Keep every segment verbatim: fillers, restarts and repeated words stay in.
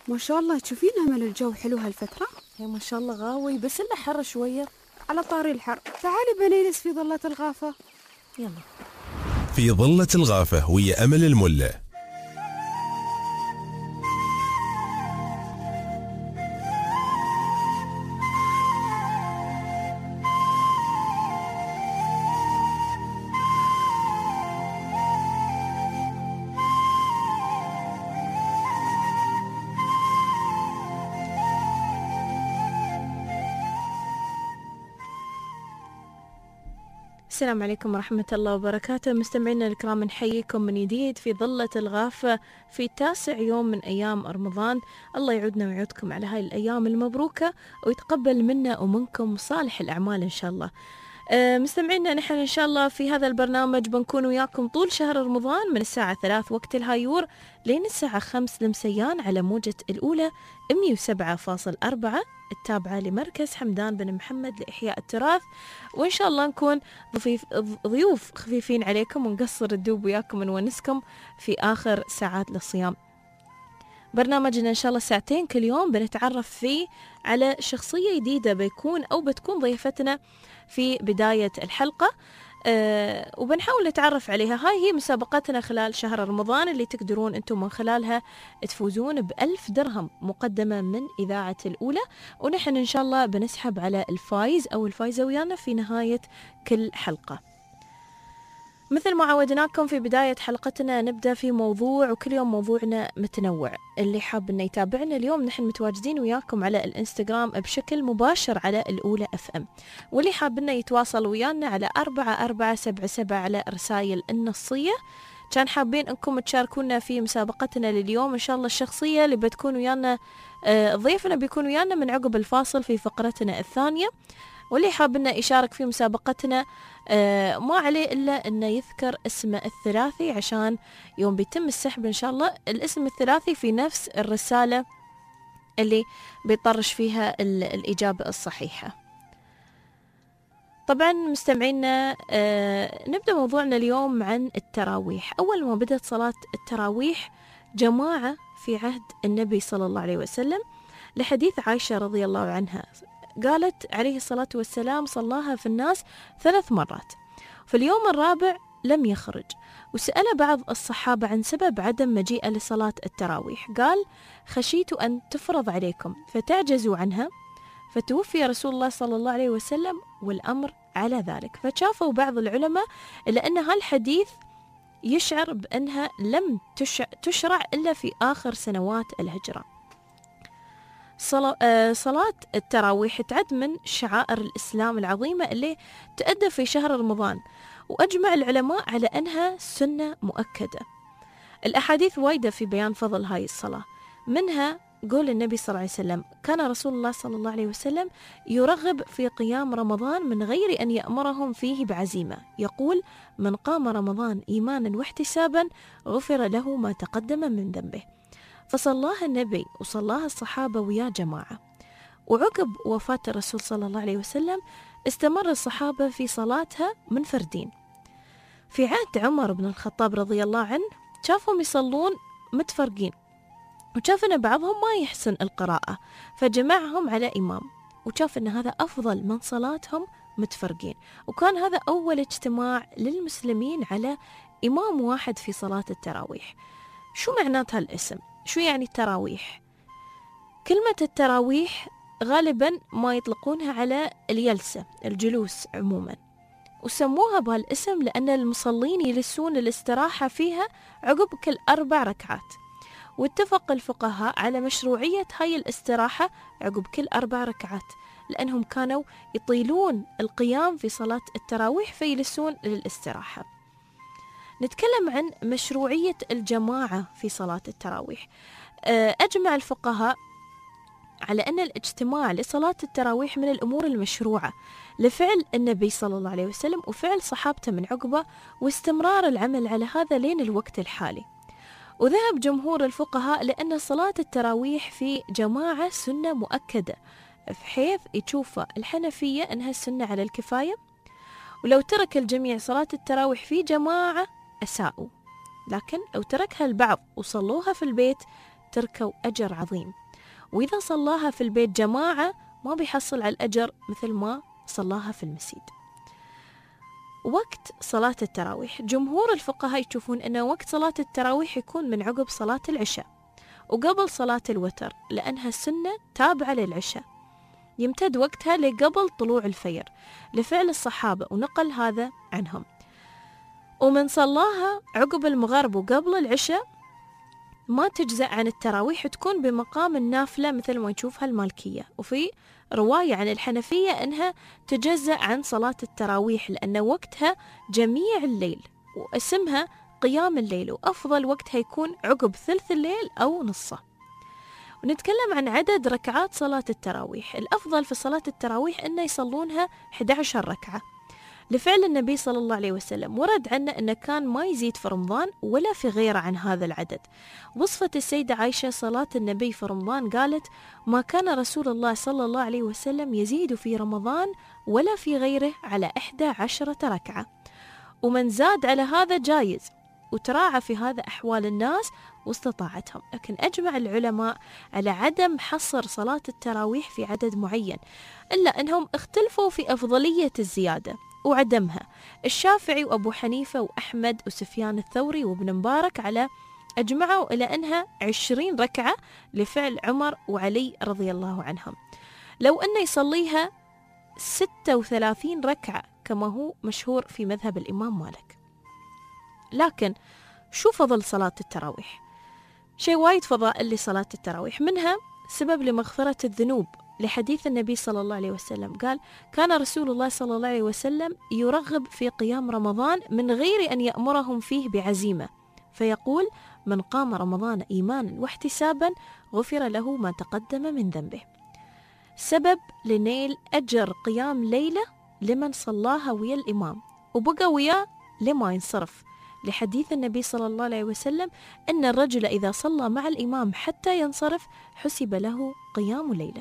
ما شاء الله تشوفين أمل الجو حلو هالفترة. هي ما شاء الله غاوي، بس إنه حر شوية. على طاري الحر، تعالي بنجلس في ظلة الغافة. يلا. في ظلة الغافة ويا أمل الملة. السلام عليكم ورحمة الله وبركاته. مستمعينا الكرام، نحييكم من جديد في ظلة الغافة في تاسع يوم من أيام رمضان. الله يعودنا ويعودكم على هاي الأيام المبروكة ويتقبل منا ومنكم صالح الأعمال إن شاء الله. أه مستمعينا، نحن إن شاء الله في هذا البرنامج بنكون وياكم طول شهر رمضان من الساعة ثلاث وقت الهايور لين الساعة خمس لمسيان على موجة الأولى مية وسبعة فاصل أربعة التابعة لمركز حمدان بن محمد لإحياء التراث. وإن شاء الله نكون ضيف ضيوف خفيفين عليكم ونقصر الدوب وياكم ونونسكم في آخر ساعات للصيام. برنامجنا إن شاء الله ساعتين كل يوم بنتعرف فيه على شخصية جديدة بيكون أو بتكون ضيفتنا في بداية الحلقة، أه وبنحاول نتعرف عليها. هاي هي مسابقتنا خلال شهر رمضان اللي تقدرون أنتم من خلالها تفوزون بألف درهم مقدمة من إذاعة الأولى، ونحن إن شاء الله بنسحب على الفايز أو الفايزة ويانا في نهاية كل حلقة. مثل ما عودناكم في بداية حلقتنا نبدأ في موضوع، وكل يوم موضوعنا متنوع. اللي حاب انه يتابعنا اليوم نحن متواجدين وياكم على الانستغرام بشكل مباشر على الأولى اف ام، واللي حاب انه يتواصل ويانا على أربعة أربعة سبعة سبعة على رسائل النصية. كان حابين انكم تشاركونا في مسابقتنا لليوم. ان شاء الله الشخصية اللي بتكون ويانا آه ضيفنا بيكون ويانا من عقب الفاصل في فقرتنا الثانية، واللي حاب انه يشارك في مسابقتنا آه ما عليه إلا أنه يذكر اسمه الثلاثي عشان يوم بيتم السحب إن شاء الله الاسم الثلاثي في نفس الرسالة اللي بيطرش فيها الإجابة الصحيحة. طبعا مستمعينا آه نبدأ موضوعنا اليوم عن التراويح. أول ما بدأت صلاة التراويح جماعة في عهد النبي صلى الله عليه وسلم لحديث عائشة رضي الله عنها، قالت عليه الصلاة والسلام صلاها في الناس ثلاث مرات، في اليوم الرابع لم يخرج. وسأل بعض الصحابة عن سبب عدم مجيئه لصلاة التراويح، قال خشيت أن تفرض عليكم فتعجزوا عنها، فتوفي رسول الله صلى الله عليه وسلم والأمر على ذلك. فشافوا بعض العلماء إلا أن هالحديث يشعر بأنها لم تشرع إلا في آخر سنوات الهجرة. صلاة التراويح تعد من شعائر الإسلام العظيمة اللي تؤدى في شهر رمضان، وأجمع العلماء على أنها سنة مؤكدة. الأحاديث وايدة في بيان فضل هاي الصلاة، منها قول النبي صلى الله عليه وسلم كان رسول الله صلى الله عليه وسلم يرغب في قيام رمضان من غير أن يأمرهم فيه بعزيمة، يقول من قام رمضان إيمانا واحتسابا غفر له ما تقدم من ذنبه. فصلاها النبي وصلاها الصحابة ويا جماعة. وعقب وفاة الرسول صلى الله عليه وسلم استمر الصحابة في صلاتها منفردين. في عهد عمر بن الخطاب رضي الله عنه شافهم يصلون متفرقين، وشاف أن بعضهم ما يحسن القراءة فجمعهم على إمام، وشاف أن هذا أفضل من صلاتهم متفرقين. وكان هذا أول اجتماع للمسلمين على إمام واحد في صلاة التراويح. شو معنات هالاسم؟ شو يعني التراويح؟ كلمة التراويح غالبا ما يطلقونها على الجلسة، الجلوس عموما، وسموها بهالاسم لأن المصلين يجلسون الاستراحة فيها عقب كل أربع ركعات. واتفق الفقهاء على مشروعية هاي الاستراحة عقب كل أربع ركعات لأنهم كانوا يطيلون القيام في صلاة التراويح فيجلسون للاستراحة. نتكلم عن مشروعية الجماعة في صلاة التراويح. أجمع الفقهاء على أن الاجتماع لصلاة التراويح من الأمور المشروعة لفعل النبي صلى الله عليه وسلم وفعل صحابته من عقبه، واستمرار العمل على هذا لين الوقت الحالي. وذهب جمهور الفقهاء لأن صلاة التراويح في جماعة سنة مؤكدة، بحيث يشوف الحنفية أنها السنة على الكفاية، ولو ترك الجميع صلاة التراويح في جماعة أساءوا، لكن لو تركها البعض وصلوها في البيت تركوا أجر عظيم، وإذا صلاها في البيت جماعة ما بيحصل على الأجر مثل ما صلاها في المسجد. وقت صلاة التراويح، جمهور الفقهاء يشوفون أن وقت صلاة التراويح يكون من عقب صلاة العشاء وقبل صلاة الوتر، لأنها سنة تابعة للعشاء يمتد وقتها لقبل طلوع الفجر لفعل الصحابة ونقل هذا عنهم. ومن صلاها عقب المغرب وقبل العشاء ما تجزأ عن التراويح، تكون بمقام النافلة مثل ما نشوفها المالكية. وفي رواية عن الحنفية أنها تجزأ عن صلاة التراويح لأن وقتها جميع الليل واسمها قيام الليل، وأفضل وقتها يكون عقب ثلث الليل أو نصه. ونتكلم عن عدد ركعات صلاة التراويح. الأفضل في صلاة التراويح أنه يصلونها أحد عشر ركعة لفعل النبي صلى الله عليه وسلم. ورد عنه أنه كان ما يزيد في رمضان ولا في غيره عن هذا العدد. وصفت السيدة عائشة صلاة النبي في رمضان قالت: ما كان رسول الله صلى الله عليه وسلم يزيد في رمضان ولا في غيره على إحدى عشرة ركعة. ومن زاد على هذا جايز، وتراعى في هذا أحوال الناس واستطاعتهم. لكن أجمع العلماء على عدم حصر صلاة التراويح في عدد معين، إلا أنهم اختلفوا في أفضلية الزيادة وعدمها. الشافعي وأبو حنيفة وأحمد وسفيان الثوري وابن مبارك على أجمعوا إلى أنها عشرين ركعة لفعل عمر وعلي رضي الله عنهم، لو أنه يصليها ستة وثلاثين ركعة كما هو مشهور في مذهب الإمام مالك. لكن شو فضل صلاة التراويح؟ شيء وايد فضائل لصلاة التراويح، منها سبب لمغفرة الذنوب لحديث النبي صلى الله عليه وسلم قال: كان رسول الله صلى الله عليه وسلم يرغب في قيام رمضان من غير أن يأمرهم فيه بعزيمة، فيقول: من قام رمضان إيمانا واحتسابا غفر له ما تقدم من ذنبه. سبب لنيل أجر قيام ليلة لمن صلاها ويا الإمام وبقى وياه لما ينصرف، لحديث النبي صلى الله عليه وسلم أن الرجل إذا صلى مع الإمام حتى ينصرف حسب له قيام ليلة.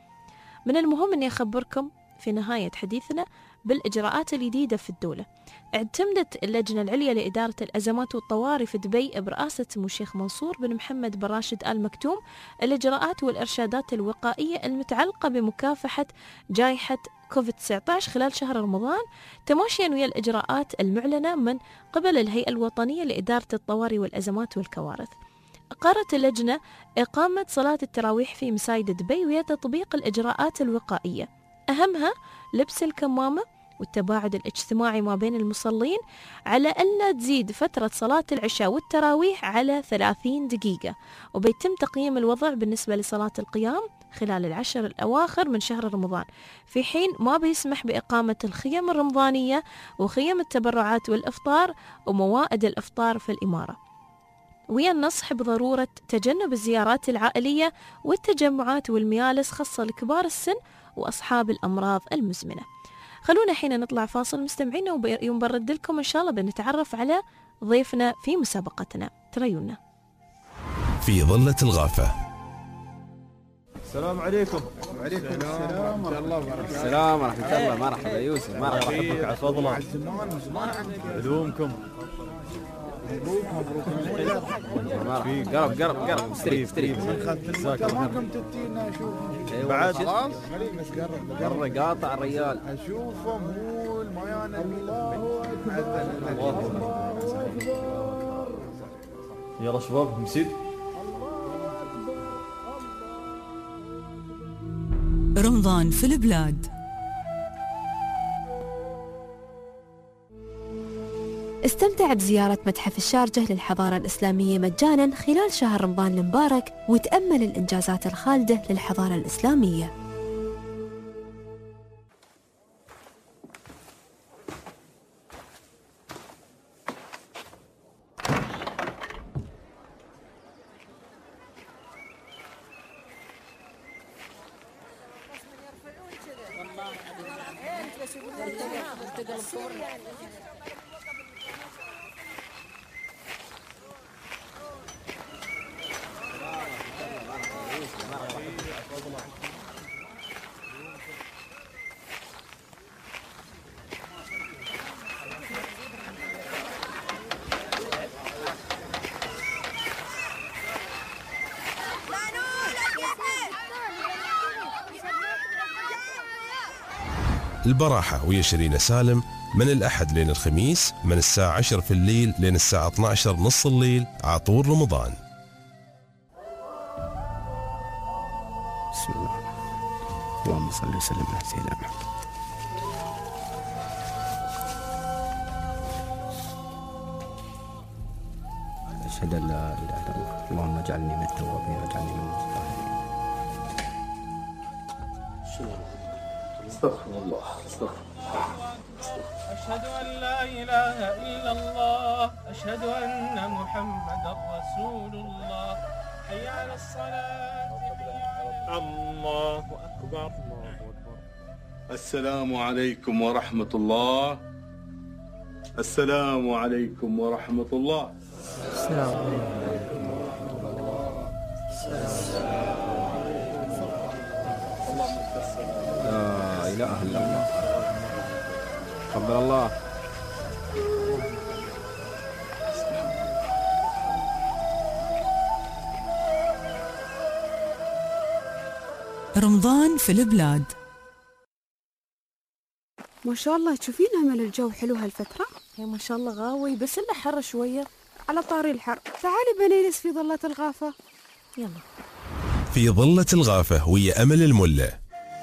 من المهم أن أخبركم في نهاية حديثنا بالإجراءات الجديدة في الدولة. اعتمدت اللجنة العليا لإدارة الأزمات والطوارئ في دبي برئاسة سمو الشيخ منصور بن محمد بن راشد آل مكتوم الإجراءات والإرشادات الوقائية المتعلقة بمكافحة جائحة كوفيد تسعة عشر خلال شهر رمضان، تماشيا ويا الإجراءات المعلنة من قبل الهيئة الوطنية لإدارة الطوارئ والأزمات والكوارث. أقرت اللجنة إقامة صلاة التراويح في مساجد دبي وهي تطبيق الإجراءات الوقائية، أهمها لبس الكمامة والتباعد الاجتماعي ما بين المصلين، على ألا تزيد فترة صلاة العشاء والتراويح على ثلاثين دقيقة. وبيتم تقييم الوضع بالنسبة لصلاة القيام خلال العشر الأواخر من شهر رمضان، في حين ما بيسمح بإقامة الخيم الرمضانية وخيم التبرعات والإفطار وموائد الإفطار في الإمارة، ويا النصح بضرورة تجنب الزيارات العائلية والتجمعات والميالس خاصة لكبار السن وأصحاب الأمراض المزمنة. خلونا حين نطلع فاصل مستمعينا، ويوم برد لكم إن شاء الله بنتعرف على ضيفنا في مسابقتنا. تريونا في ظلة الغافة. السلام عليكم. وعليكم السلام ورحمة الله وبركاته. السلام ورحمة الله. مرحبا يوسف. مرحبا بك. على فضله. علومكم. قرب قرب قرب استري استري. تمامكم تتينا اشوف. بعد خلاص بس قرب قرب قاطع الرجال. اشوفهم هو الميان الله اكبر. يلا شباب مسيد. رمضان في البلاد. استمتع بزيارة متحف الشارجة للحضارة الإسلامية مجانا خلال شهر رمضان المبارك، وتأمل الإنجازات الخالدة للحضارة الإسلامية. البراحة ويا شيرين سالم من الأحد لين الخميس من الساعة عشرة في الليل لين الساعة اثنا عشر نص الليل عطور رمضان. بسم الله. اللهم صل وسلم على سيدنا محمد. أشهد أن لا إله إلا الله. اللهم اجعلني من التوابين واجعلني من المتطهرين. استغفر الله. استغفر الله. أشهد أن لا إله إلا الله. أشهد أن محمدا رسول الله. حي على الصلاة. الله أكبر. الله أكبر. السلام عليكم ورحمة الله. السلام عليكم ورحمة الله. السلام عليكم ورحمة الله. لا إله إلا الله. تقبل الله. رمضان في البلاد. ما شاء الله تشوفين أمل الجو حلو هالفترة؟ هي ما شاء الله غاوي بس إلا حر شوية. على طاري الحر تعالي بنيلس في ظلة الغافة. يلا في ظلة الغافة ويا أمل الملة.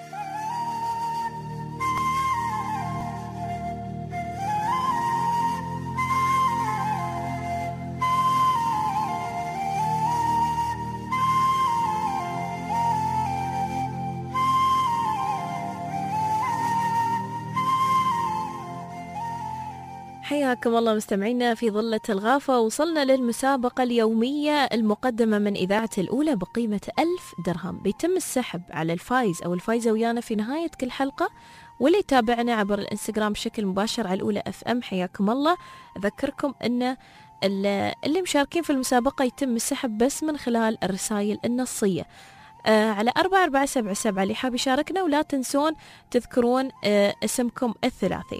حياكم الله مستمعينا في ظلة الغافة. وصلنا للمسابقة اليومية المقدمة من إذاعة الأولى بقيمة ألف درهم. بيتم السحب على الفايز أو الفايزة ويانا في نهاية كل حلقة. واللي يتابعنا عبر الانستغرام بشكل مباشر على الأولى اف ام حياكم الله. أذكركم أن اللي مشاركين في المسابقة يتم السحب بس من خلال الرسائل النصية آه على أربعة أربعة سبعة سبعة اللي حاب يشاركنا. ولا تنسون تذكرون آه اسمكم الثلاثي.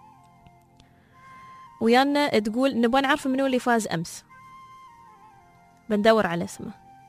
ويانا تقول نبغى نعرف منو اللي فاز أمس. بندور على اسمه.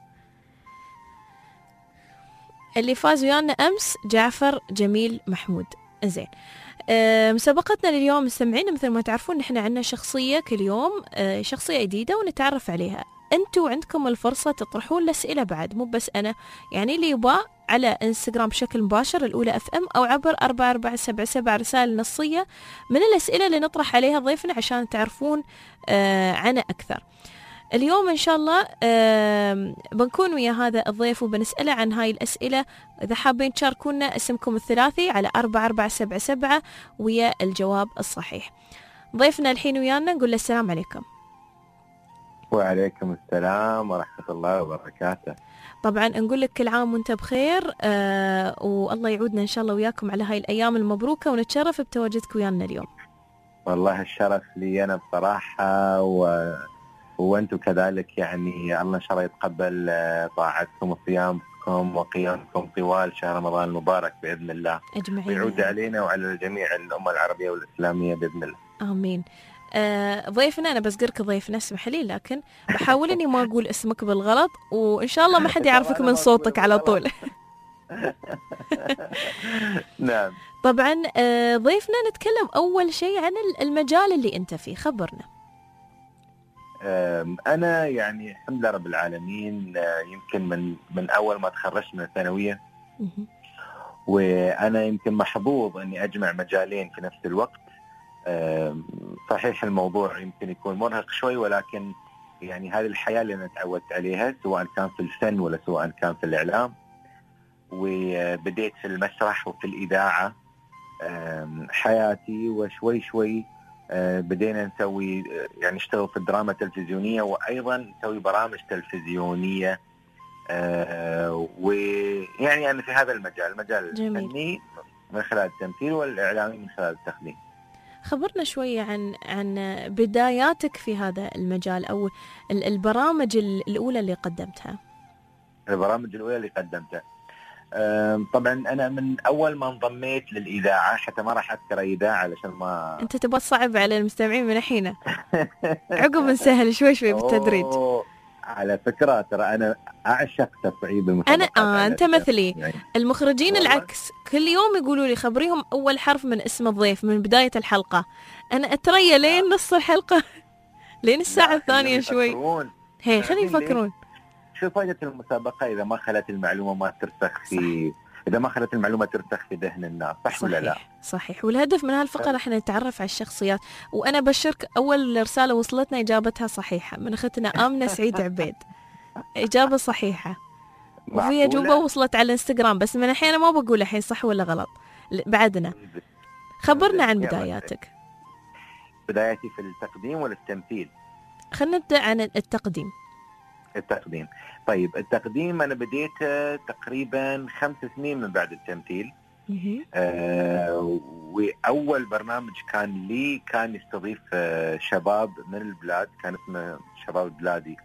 اللي فاز ويانا أمس جعفر جميل محمود. زين أه مسابقتنا لليوم مستمعين مثل ما تعرفون نحن عندنا شخصية كل يوم أه شخصية جديدة ونتعرف عليها. انتوا عندكم الفرصة تطرحون الأسئلة بعد مو بس أنا يعني اللي يبغى على انستغرام بشكل مباشر الأولى اف ام أو عبر أربعة أربعة سبعة سبعة رسائل نصية من الأسئلة اللي نطرح عليها ضيفنا عشان تعرفون آه عنه أكثر. اليوم إن شاء الله آه بنكون ويا هذا الضيف وبنسأله عن هاي الأسئلة. إذا حابين تشاركونا اسمكم الثلاثي على أربعة أربعة سبعة سبعة ويا الجواب الصحيح. ضيفنا الحين ويانا نقول له السلام عليكم. وعليكم السلام ورحمة الله وبركاته. طبعا نقول لك كل عام وانت بخير آه والله يعودنا إن شاء الله وياكم على هاي الأيام المبروكة ونتشرف بتواجدك ويانا اليوم. والله الشرف لي أنا بصراحة و... وأنتم كذلك يعني الله إن شاء الله يتقبل طاعتكم وصيامكم وقيامكم طوال شهر رمضان المبارك بإذن الله أجمعين. ويعود علينا وعلى جميع الأمة العربية والإسلامية بإذن الله. آمين. آه ضيفنا أنا بذكرك ضيفنا اسمح لي لكن بحاول إني ما أقول اسمك بالغلط وإن شاء الله ما حد يعرفك من صوتك على طول. نعم. طبعا آه ضيفنا نتكلم أول شيء عن المجال اللي أنت فيه. خبرنا. أنا يعني الحمد لله رب العالمين يمكن من من أول ما تخرجت من الثانوية وأنا يمكن محظوظ إني أجمع مجالين في نفس الوقت. صحيح الموضوع يمكن يكون مرهق شوي ولكن يعني هذه الحياة اللي أنا تعودت عليها سواء كان في الفن ولا سواء كان في الإعلام. وبديت في المسرح وفي الإذاعة حياتي وشوي شوي بدينا نسوي يعني نشتغل في الدراما التلفزيونية وأيضا نسوي برامج تلفزيونية ويعني أنا في هذا المجال المجال الفني من خلال التمثيل والإعلامي من خلال التقديم. خبرنا شوية عن عن بداياتك في هذا المجال أو البرامج الأولى اللي قدمتها. البرامج الأولى اللي قدمتها طبعا أنا من أول ما انضميت للإذاعة حتى ما راح أذكر أي إذاعة علشان ما أنت تبغى تصعب على المستمعين من الحين. عقب نسهل شوي شوي بالتدريج. على فكرة ترى أنا أعشق تصعيد المسابقات. أنا آه أنت مثلي يعني. المخرجين والله. العكس، كل يوم يقولوا لي خبريهم أول حرف من اسم الضيف من بداية الحلقة، أنا أتريا لين نص الحلقة لين الساعة الثانية شوي. هي خلينا يفكرون. شو فائدة المسابقة إذا ما خلت المعلومة ما ترسخ في صح. إذا ما خلت المعلومة ترسخ في ذهن الناس، صح, صح ولا لا؟ صحيح. والهدف من هالفقرة احنا نتعرف على الشخصيات. وأنا بشرك أول رسالة وصلتنا إجابتها صحيحة من أختنا آمنة سعيد عبيد، إجابة صحيحة. وفي أجوبة وصلت على الانستغرام بس من الحين ما بقول الحين صح ولا غلط بعدنا. خبرنا عن بداياتك. بداياتي في التقديم ولا التمثيل؟ خلينا نبدأ عن التقديم. التقديم. طيب التقديم أنا بديت تقريبا خمس سنين من بعد التمثيل. آه وأول برنامج كان لي كان يستضيف آه شباب من البلاد، كان اسمه شباب البلادي.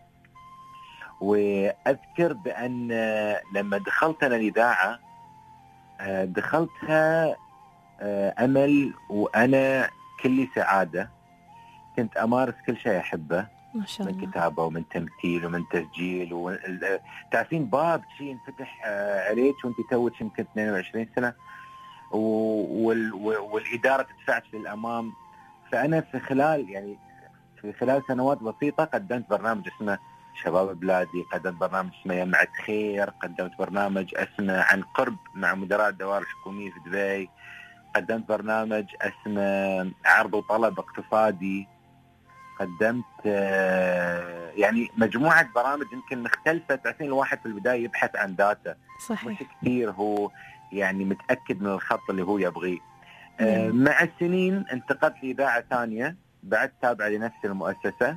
وأذكر بأن لما دخلت أنا الإذاعة آه دخلتها آه أمل وأنا كلي سعادة، كنت أمارس كل شيء أحبه ما شاء الله. من كتابة ومن تمثيل ومن تسجيل وتعرفين باب شيء ينفتح عليك وانت توك يمكن اثنين وعشرين سنة وال... والإدارة تدفعك للأمام. فأنا في خلال يعني في خلال سنوات بسيطة قدمت برنامج اسمه شباب بلادي، قدمت برنامج اسمه يمعة خير، قدمت برنامج اسمه عن قرب مع مدراء الدوائر الحكومية في دبي، قدمت برنامج اسمه عرض وطلب اقتصادي، قدمت يعني مجموعة برامج يمكن مختلفة. تعرفين الواحد في البداية يبحث عن داتا، صحيح. مش كثير هو يعني متأكد من الخط اللي هو يبغيه. آه مع السنين انتقلت لإذاعة ثانية بعد تابعة لنفس المؤسسة،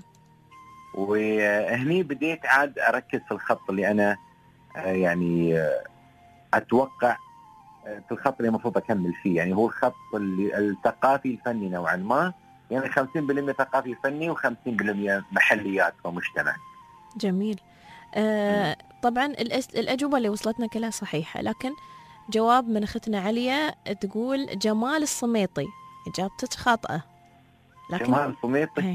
وهني بديت عاد أركز في الخط اللي أنا آه يعني آه أتوقع آه في الخط اللي المفروض أكمل فيه، يعني هو الخط اللي الثقافي الفني نوعا ما، يعني خمسين بالمئة ثقافي فني وخمسين بالمئة محليات ومجتمع. جميل. آه طبعا الأجوبة اللي وصلتنا كلها صحيحة، لكن جواب من أختنا عليا تقول جمال الصميطي، إجابتك خاطئة. لكن جمال الصميطي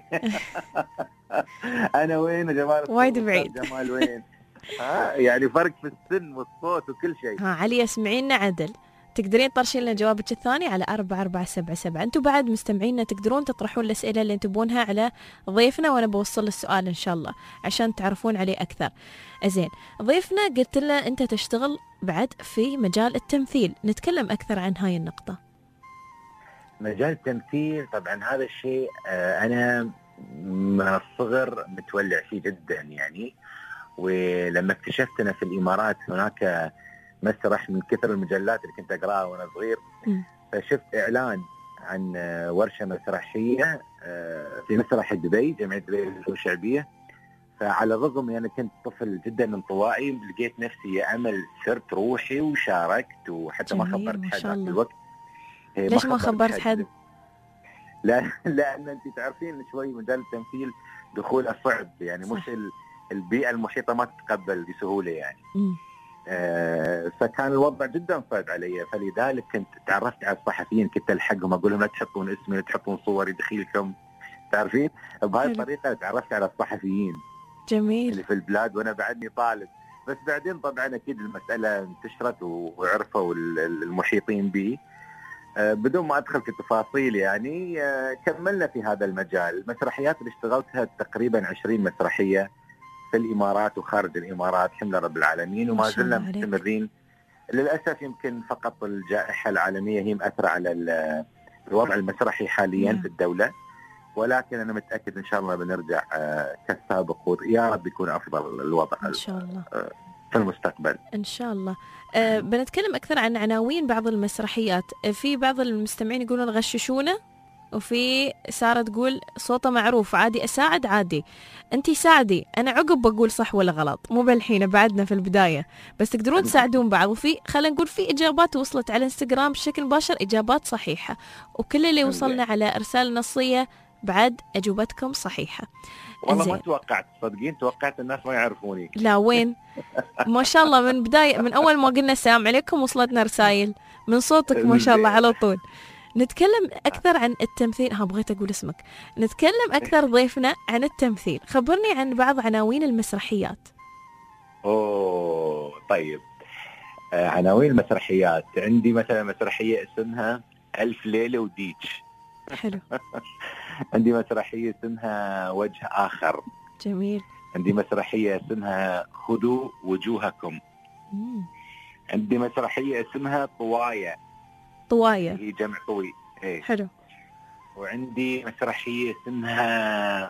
أنا وين جمال الصميطي؟ وايد بعيد. جمال وين؟ ها يعني فرق في السن والصوت وكل شيء. ها عليا اسمعينا عدل، تقدرين ترشين لنا جوابك الثاني على أربعة أربعة سبعة سبعة. أنتم بعد مستمعينا تقدرون تطرحون الأسئلة اللي تبونها على ضيفنا وأنا بوصل السؤال إن شاء الله عشان تعرفون عليه أكثر. أزين، ضيفنا قلت له أنت تشتغل بعد في مجال التمثيل، نتكلم أكثر عن هاي النقطة. مجال التمثيل طبعا هذا الشيء أنا من الصغر متولع فيه جدا يعني. ولما اكتشفت أنا في الإمارات هناك مسرح من كثر المجلات اللي كنت أقرأها وأنا صغير، فشفت إعلان عن ورشة مسرحية في مسرح دبي، جمعية دبي للفنون الشعبية. فعلى الرغم أنا كنت طفل جدا انطوائي، لقيت نفسي يا أمل صرت روحي وشاركت، وحتى ما خبرت حد في الوقت. ليش ما خبرت حد؟ لا لأن أنت تعرفين شوي مجال التمثيل دخوله صعب يعني، صح. مش البيئة المحيطة ما تتقبل بسهولة يعني. م. آه فكان الوضع جدا صعب علي، فلذلك كنت تعرفت على الصحفيين، كنت ألحقهم أقول لهم لا تحطون اسمي لا تحطون صوري دخيلكم، تعرفين بهاي الطريقة تعرفت على الصحفيين. جميل. اللي في البلاد وأنا بعدني طالب. بس بعدين طبعا أكيد المسألة انتشرت وعرفوا المحيطين بي، آه بدون ما أدخل في تفاصيل يعني. آه كملنا في هذا المجال. المسرحيات اللي اشتغلتها تقريبا عشرين مسرحية في الإمارات وخارج الإمارات، الحمد لله رب العالمين، وما زلنا مستمرين. للأسف يمكن فقط الجائحة العالمية هي مأثرة على الوضع المسرحي حاليا مم. في الدولة، ولكن أنا متأكد إن شاء الله بنرجع كالسابق، ويا رب يكون أفضل الوضع إن شاء الله في المستقبل إن شاء الله. أه بنتكلم أكثر عن عناوين بعض المسرحيات. في بعض المستمعين يقولون غششونا، وفي سارة تقول صوته معروف عادي أساعد عادي. أنتي ساعدي، أنا عقب بقول صح ولا غلط، مو بالحين بعدنا في البداية، بس تقدرون تساعدون بعض. وفي خلينا نقول في إجابات وصلت على انستغرام بشكل مباشر إجابات صحيحة، وكل اللي وصلنا على إرسال نصية بعد أجوبتكم صحيحة. والله ما توقعت، صدقين توقعت الناس ما يعرفوني. لا وين ما شاء الله من بداية من أول ما قلنا السلام عليكم وصلتنا رسائل من صوتك ما شاء الله على طول. نتكلم أكثر عن التمثيل. ها بغيت أقول اسمك. نتكلم أكثر ضيفنا عن التمثيل. خبرني عن بعض عناوين المسرحيات. أوه طيب، آه عناوين المسرحيات عندي مثلا مسرحية اسمها ألف ليلة وديتش. حلو. عندي مسرحية اسمها وجه آخر. جميل. عندي مسرحية اسمها خذوا وجوهكم. مم. عندي مسرحية اسمها طوايا. طوايا هي جمع طوي. ايه. حلو. وعندي مسرحية اسمها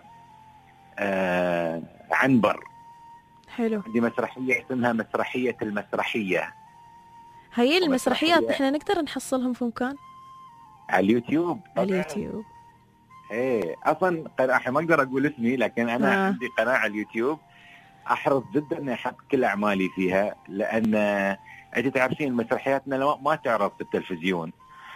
آه عنبر. حلو. عندي مسرحية اسمها مسرحية المسرحية. هاي المسرحيات احنا نقدر نحصلهم في مكان؟ على اليوتيوب. على اليوتيوب. ايه اصلا قناة ما اقدر اقول اسمي، لكن انا آه. عندي قناة على اليوتيوب احرص جدا اني احط كل اعمالي فيها، لان انت تعرفين مسرحياتنا ما تعرض في التلفزيون،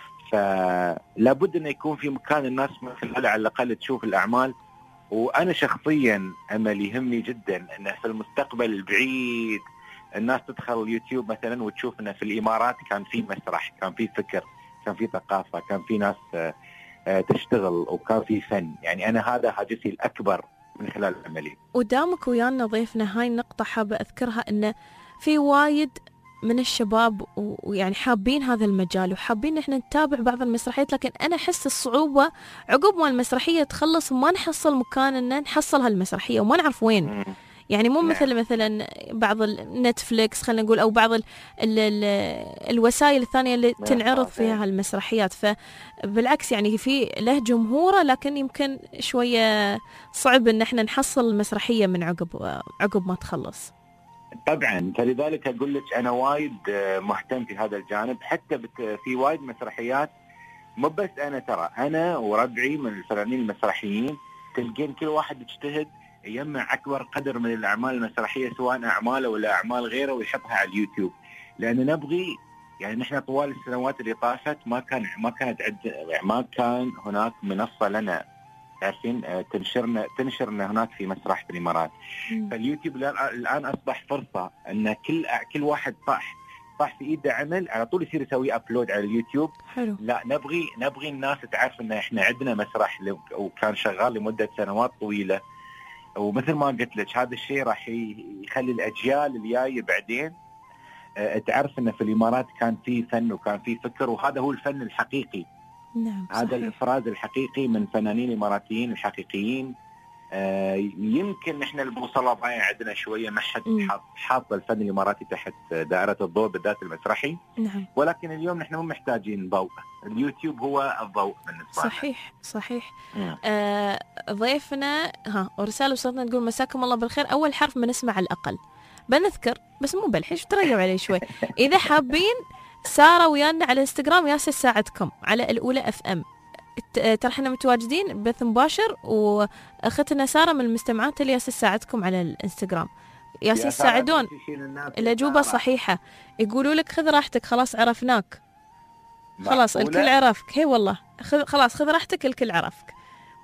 فلا بد انه يكون في مكان الناس من خلاله على الاقل تشوف الاعمال. وانا شخصيا امل يهمني جدا انه في المستقبل البعيد الناس تدخل اليوتيوب مثلا وتشوف انه في الامارات كان في مسرح، كان في فكر، كان في ثقافه، كان في ناس تشتغل، وكان في فن. يعني انا هذا هاجسي الاكبر من خلال عملي. ودامك ويانا ضيفنا، هاي النقطة حابة أذكرها، إنه في وايد من الشباب ويعني حابين هذا المجال وحابين إحنا نتابع بعض المسرحيات، لكن أنا أحس الصعوبة عقب ما المسرحية تخلص وما نحصل مكان إن نحصل هالمسرحية وما نعرف وين. يعني مو مثل مثلا بعض النتفليكس خلينا نقول، أو بعض ال ال ال الوسائل الثانية اللي تنعرض فيها هالمسرحيات. فبالعكس يعني في له جمهوره، لكن يمكن شوية صعب إن احنا نحصل المسرحية من عقب عقب ما تخلص. طبعا، فلذلك أقول لك أنا وايد مهتم في هذا الجانب. حتى في وايد مسرحيات، مو بس أنا، ترى أنا وربعي من الفنانين المسرحيين تلقين كل واحد يجتهد يجمع أكبر قدر من الأعمال المسرحية، سواء أعماله ولا أعمال غيره، ويحطها على اليوتيوب. لأن نبغي يعني نحن طوال السنوات اللي طافت ما كان ما كانت عد يعني ما كان هناك منصة لنا عارفين تنشرنا تنشرنا هناك في مسرح في الإمارات. فاليوتيوب الآن أصبح فرصة أن كل كل واحد طاح طاح في إيده عمل على طول يصير يسوي أبلود على اليوتيوب. حلو. لا نبغي نبغي الناس تعرف أن إحنا عندنا مسرح وكان شغال لمدة سنوات طويلة. ومثل ما قلت لك هذا الشيء راح يخلي الأجيال الجاية بعدين تعرف أن في الإمارات كان في فن وكان في فكر، وهذا هو الفن الحقيقي. نعم هذا صحيح. الإفراز الحقيقي من فنانين إماراتيين الحقيقيين. آه يمكن نحن البوصلة ضايعة عندنا شوية، ما حد حاط حاط الفن الإماراتي تحت دائرة الضوء بالذات المسرحي. نعم. ولكن اليوم نحن مو محتاجين ضوء، اليوتيوب هو الضوء بالنسبة لنا. صحيح صحيح. آه ضيفنا ها ورسالة وصلتنا تقول مساكم الله بالخير. أول حرف من اسمه على الأقل بنذكر، بس مو بالحش تريوا عليه شوي. إذا حابين سارة ويانا على الانستغرام ياسر ساعدكم على الأولى اف ام، ترى احنا متواجدين بث مباشر، واختنا سارة من المستمعات اللي ياسر ساعدكم على الانستغرام. ياسر ساعدون الأجوبة صحيحة، يقولوا لك خذ راحتك خلاص عرفناك، خلاص الكل عرفك. هي والله خذ خلاص خذ راحتك الكل عرفك.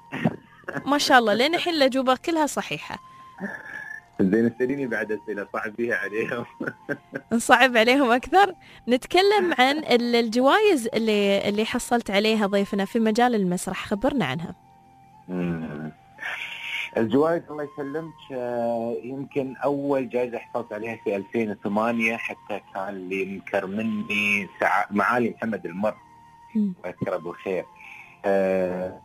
ما شاء الله لين الحين الأجوبة كلها صحيحة. زين استريني بعد أسئلة صعب بيها عليهم. نصعب عليهم أكثر. نتكلم عن الجوائز اللي اللي حصلت عليها ضيفنا في مجال المسرح، خبرنا عنها. مم. الجوائز الله يسلمك، يمكن أول جائزة حصلت عليها في ألفين وثمانية، حتى كان اللي منكر مني سع... معالي محمد المر وأذكره بالخير. أه...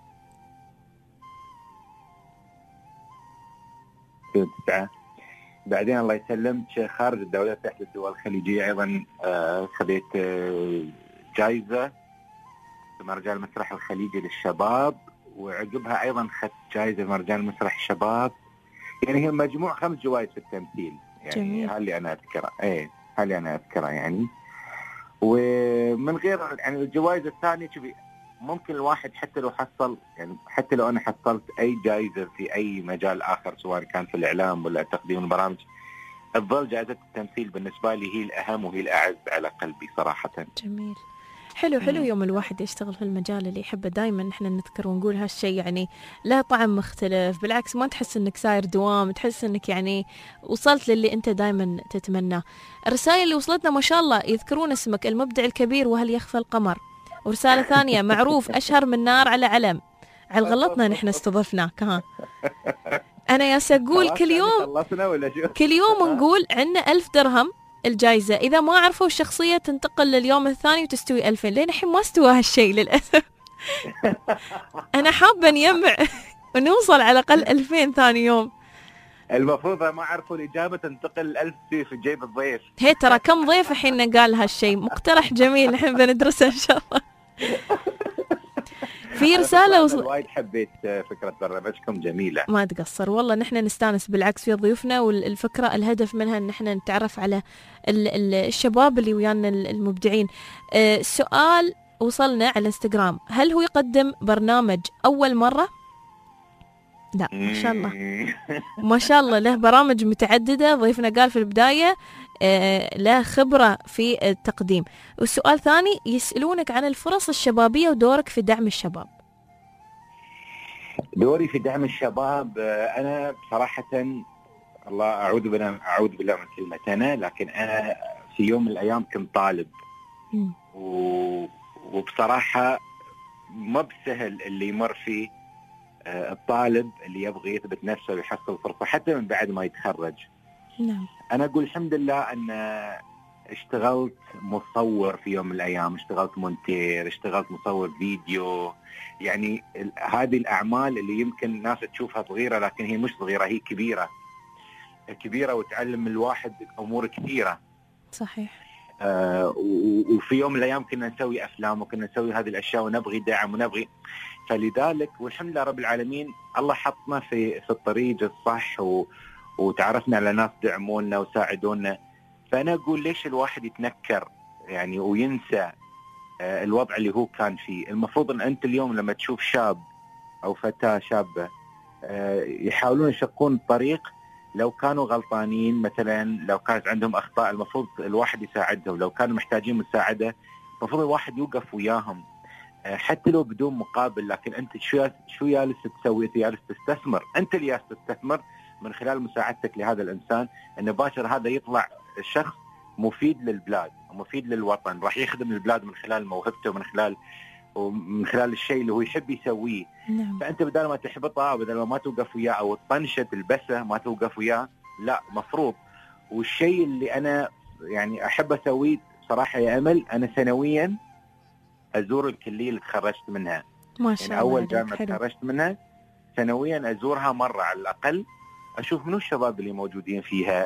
تسعة. بعدين الله يسلمك خارج الدولة تحت الدول الخليجية أيضا آه خذيت آه جائزة في مهرجان المسرح الخليجي للشباب، وعقبها أيضا خدت جائزة مهرجان المسرح الشباب. يعني هي مجموع خمس جوائز في التمثيل. يعني هاللي أنا أذكرها إيه هاللي أنا أذكرها يعني. ومن غير يعني الجوائز الثانية شوفي، ممكن الواحد حتى لو حصل يعني حتى لو أنا حصلت أي جائزة في أي مجال آخر سواء كان في الإعلام ولا تقديم البرامج، تظل جائزة التمثيل بالنسبة لي هي الأهم وهي الأعز على قلبي صراحة. جميل. حلو حلو يوم الواحد يشتغل في المجال اللي يحبه. دايما نحن نذكر ونقول هالشيء، يعني له طعم مختلف. بالعكس ما تحس انك ساير دوام، تحس انك يعني وصلت للي انت دايما تتمناه. الرسائل اللي وصلتنا ما شاء الله يذكرون اسمك المبدع الكبير وهل يخفى القمر. ورسالة ثانية: معروف أشهر من نار على علم. على غلطنا نحن استضفناك. ها أنا يا أقول كل يوم كل يوم نقول عندنا ألف درهم الجائزة، إذا ما عرفوا الشخصية تنتقل لليوم الثاني وتستوي ألفين. لين الحين ما استوى هالشيء للأسف. أنا حابة نجمع ونوصل على الأقل ألفين ثاني يوم. المفروض ما عرفوا الإجابة تنتقل الألف في جيب الضيف. هي ترى كم ضيف الحين قال هالشيء، مقترح جميل نحن بندرسه إن شاء الله. في رسالة وصل... وايد حبيت فكرة برنامجكم جميلة. ما تقصر والله، نحن نستانس بالعكس في ضيوفنا، والفكرة الهدف منها ان نحن نتعرف على الشباب اللي ويانا المبدعين. السؤال وصلنا على الانستغرام: هل هو يقدم برنامج أول مرة؟ لا ما شاء الله ما شاء الله، له برامج متعددة. ضيفنا قال في البداية له خبرة في التقديم. والسؤال ثاني يسألونك عن الفرص الشبابية ودورك في دعم الشباب. دوري في دعم الشباب، أنا بصراحة الله أعوذ بالله أعوذ بالله من كلمة أنا، لكن أنا في يوم من الأيام كنت طالب و... وبصراحة ما بسهل اللي يمر فيه الطالب اللي يبغي يثبت نفسه ويحصل فرصة حتى من بعد ما يتخرج. نعم. أنا أقول الحمد لله أن اشتغلت مصور في يوم من الأيام، اشتغلت مونتير، اشتغلت مصور فيديو. يعني هذه الأعمال اللي يمكن الناس تشوفها صغيرة لكن هي مش صغيرة، هي كبيرة كبيرة وتعلم الواحد أمور كثيرة. صحيح. آه وفي يوم من الأيام كنا نسوي أفلام وكنا نسوي هذه الأشياء ونبغي دعم ونبغي، فلذلك والحمد لله رب العالمين الله حطنا في في الطريق الصح و وتعرفنا على ناس دعمونا وساعدونا. فأنا أقول ليش الواحد يتنكر يعني وينسى آه الوضع اللي هو كان فيه. المفروض أن أنت اليوم لما تشوف شاب أو فتاة شابة آه يحاولون يشقون الطريق، لو كانوا غلطانين مثلا، لو كانت عندهم أخطاء، المفروض الواحد يساعدهم. لو كانوا محتاجين مساعدة المفروض الواحد يوقف وياهم حتى لو بدون مقابل. لكن أنت شو شو جالس تسوي؟ أنت جالس تستثمر، أنت اللي جالس تستثمر من خلال مساعدتك لهذا الإنسان، أن باشر هذا يطلع الشخص مفيد للبلاد ومفيد للوطن، راح يخدم البلاد من خلال موهبته ومن خلال ومن خلال الشيء اللي هو يحب يسويه. نعم. فأنت بدل ما تحبطه، بدل ما توقف وياه أو تطنشه تلبسه ما توقف وياه، لا مفروض. والشيء اللي أنا يعني أحب أسويه صراحة يا أمل، أنا سنويا أزور الكلية اللي تخرجت منها. ما شاء الله. يعني أول جامعة تخرجت منها سنويا أزورها مرة على الأقل، أشوف منو الشباب اللي موجودين فيها،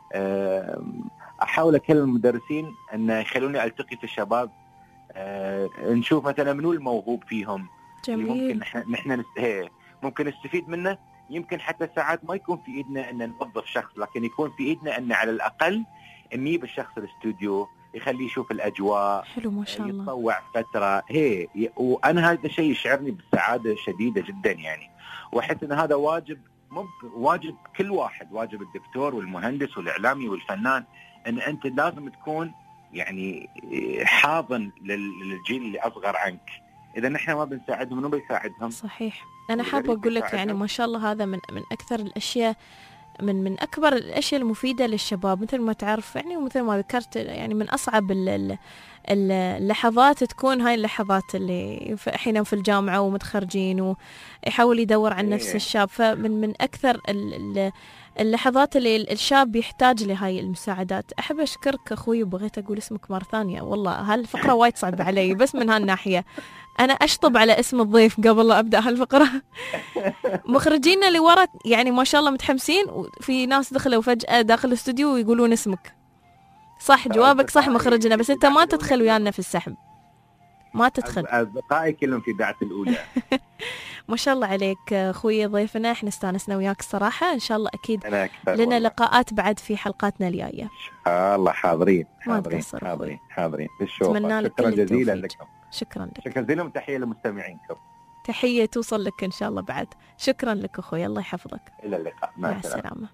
أحاول أكلم المدرسين أن يخلوني ألتقي في الشباب، نشوف مثلا منو الموهوب فيهم. جميل. ممكن نحن نحن ممكن نستفيد منه. يمكن حتى ساعات ما يكون في إيدنا أن نوظف شخص، لكن يكون في إيدنا أن على الأقل نجيب الشخص الاستوديو، يخليه يشوف الأجواء. حلو ما شاء الله. يتطوع فترة هي، وأنا هذا الشيء يشعرني بالسعادة شديدة جدا يعني، وأحس أن هذا واجب، واجب كل واحد، واجب الدكتور والمهندس والإعلامي والفنان، أن أنت لازم تكون يعني حاضن للجيل اللي أصغر عنك. إذا نحن ما بنساعدهم منو بيساعدهم؟ صحيح. أنا حابة أقول لك يعني ما شاء الله هذا من من أكثر الأشياء، من من أكبر الأشياء المفيدة للشباب مثل ما تعرف يعني، ومثل ما ذكرت يعني من أصعب اللحظات تكون هاي اللحظات اللي حين في الجامعة ومتخرجين ويحاول يدور عن نفس الشاب. فمن من أكثر اللحظات اللي الشاب يحتاج لهاي المساعدات. أحب أشكرك أخوي، وبغيت أقول اسمك مرة ثانية، والله هالفقرة وايد صعب علي بس من هالناحية أنا أشطب على اسم الضيف قبل لا أبدأ هالفقرة. مخرجينا اللي ورا يعني ما شاء الله متحمسين، وفي ناس دخلوا فجأة داخل الاستوديو ويقولون اسمك صح. جوابك صح مخرجنا، بس أنت ما تدخل ويانا في السحب، ما تدخل. أصدقائي كلهم في دعة الأولى. ما شاء الله عليك أخوي ضيفنا، إحنا استانسنا وياك الصراحة. إن شاء الله أكيد لنا لقاءات بعد في حلقاتنا الجاية. الله حاضرين حاضرين حاضرين حاضرين بالشوق. شكرا جزيلا لكم. شكرا لك. شكرا جزيلا، وتحية لمستمعينكم. تحية توصل لك إن شاء الله بعد. شكرا لك أخوي، الله يحفظك. إلى اللقاء. مع السلامة.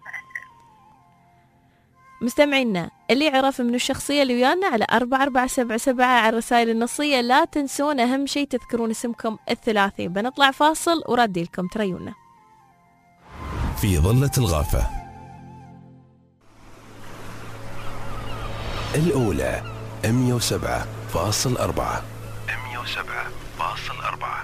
مستمعينا اللي عرف من الشخصية اللي ويانا على أربعة أربعة سبعة سبعة على الرسائل النصية، لا تنسون أهم شيء تذكرون اسمكم الثلاثي. بنطلع فاصل وردي لكم تريونا في ظلة الغافة الأولى مية وسبعة فاصل أربعة. سبعة فاصل أربعة.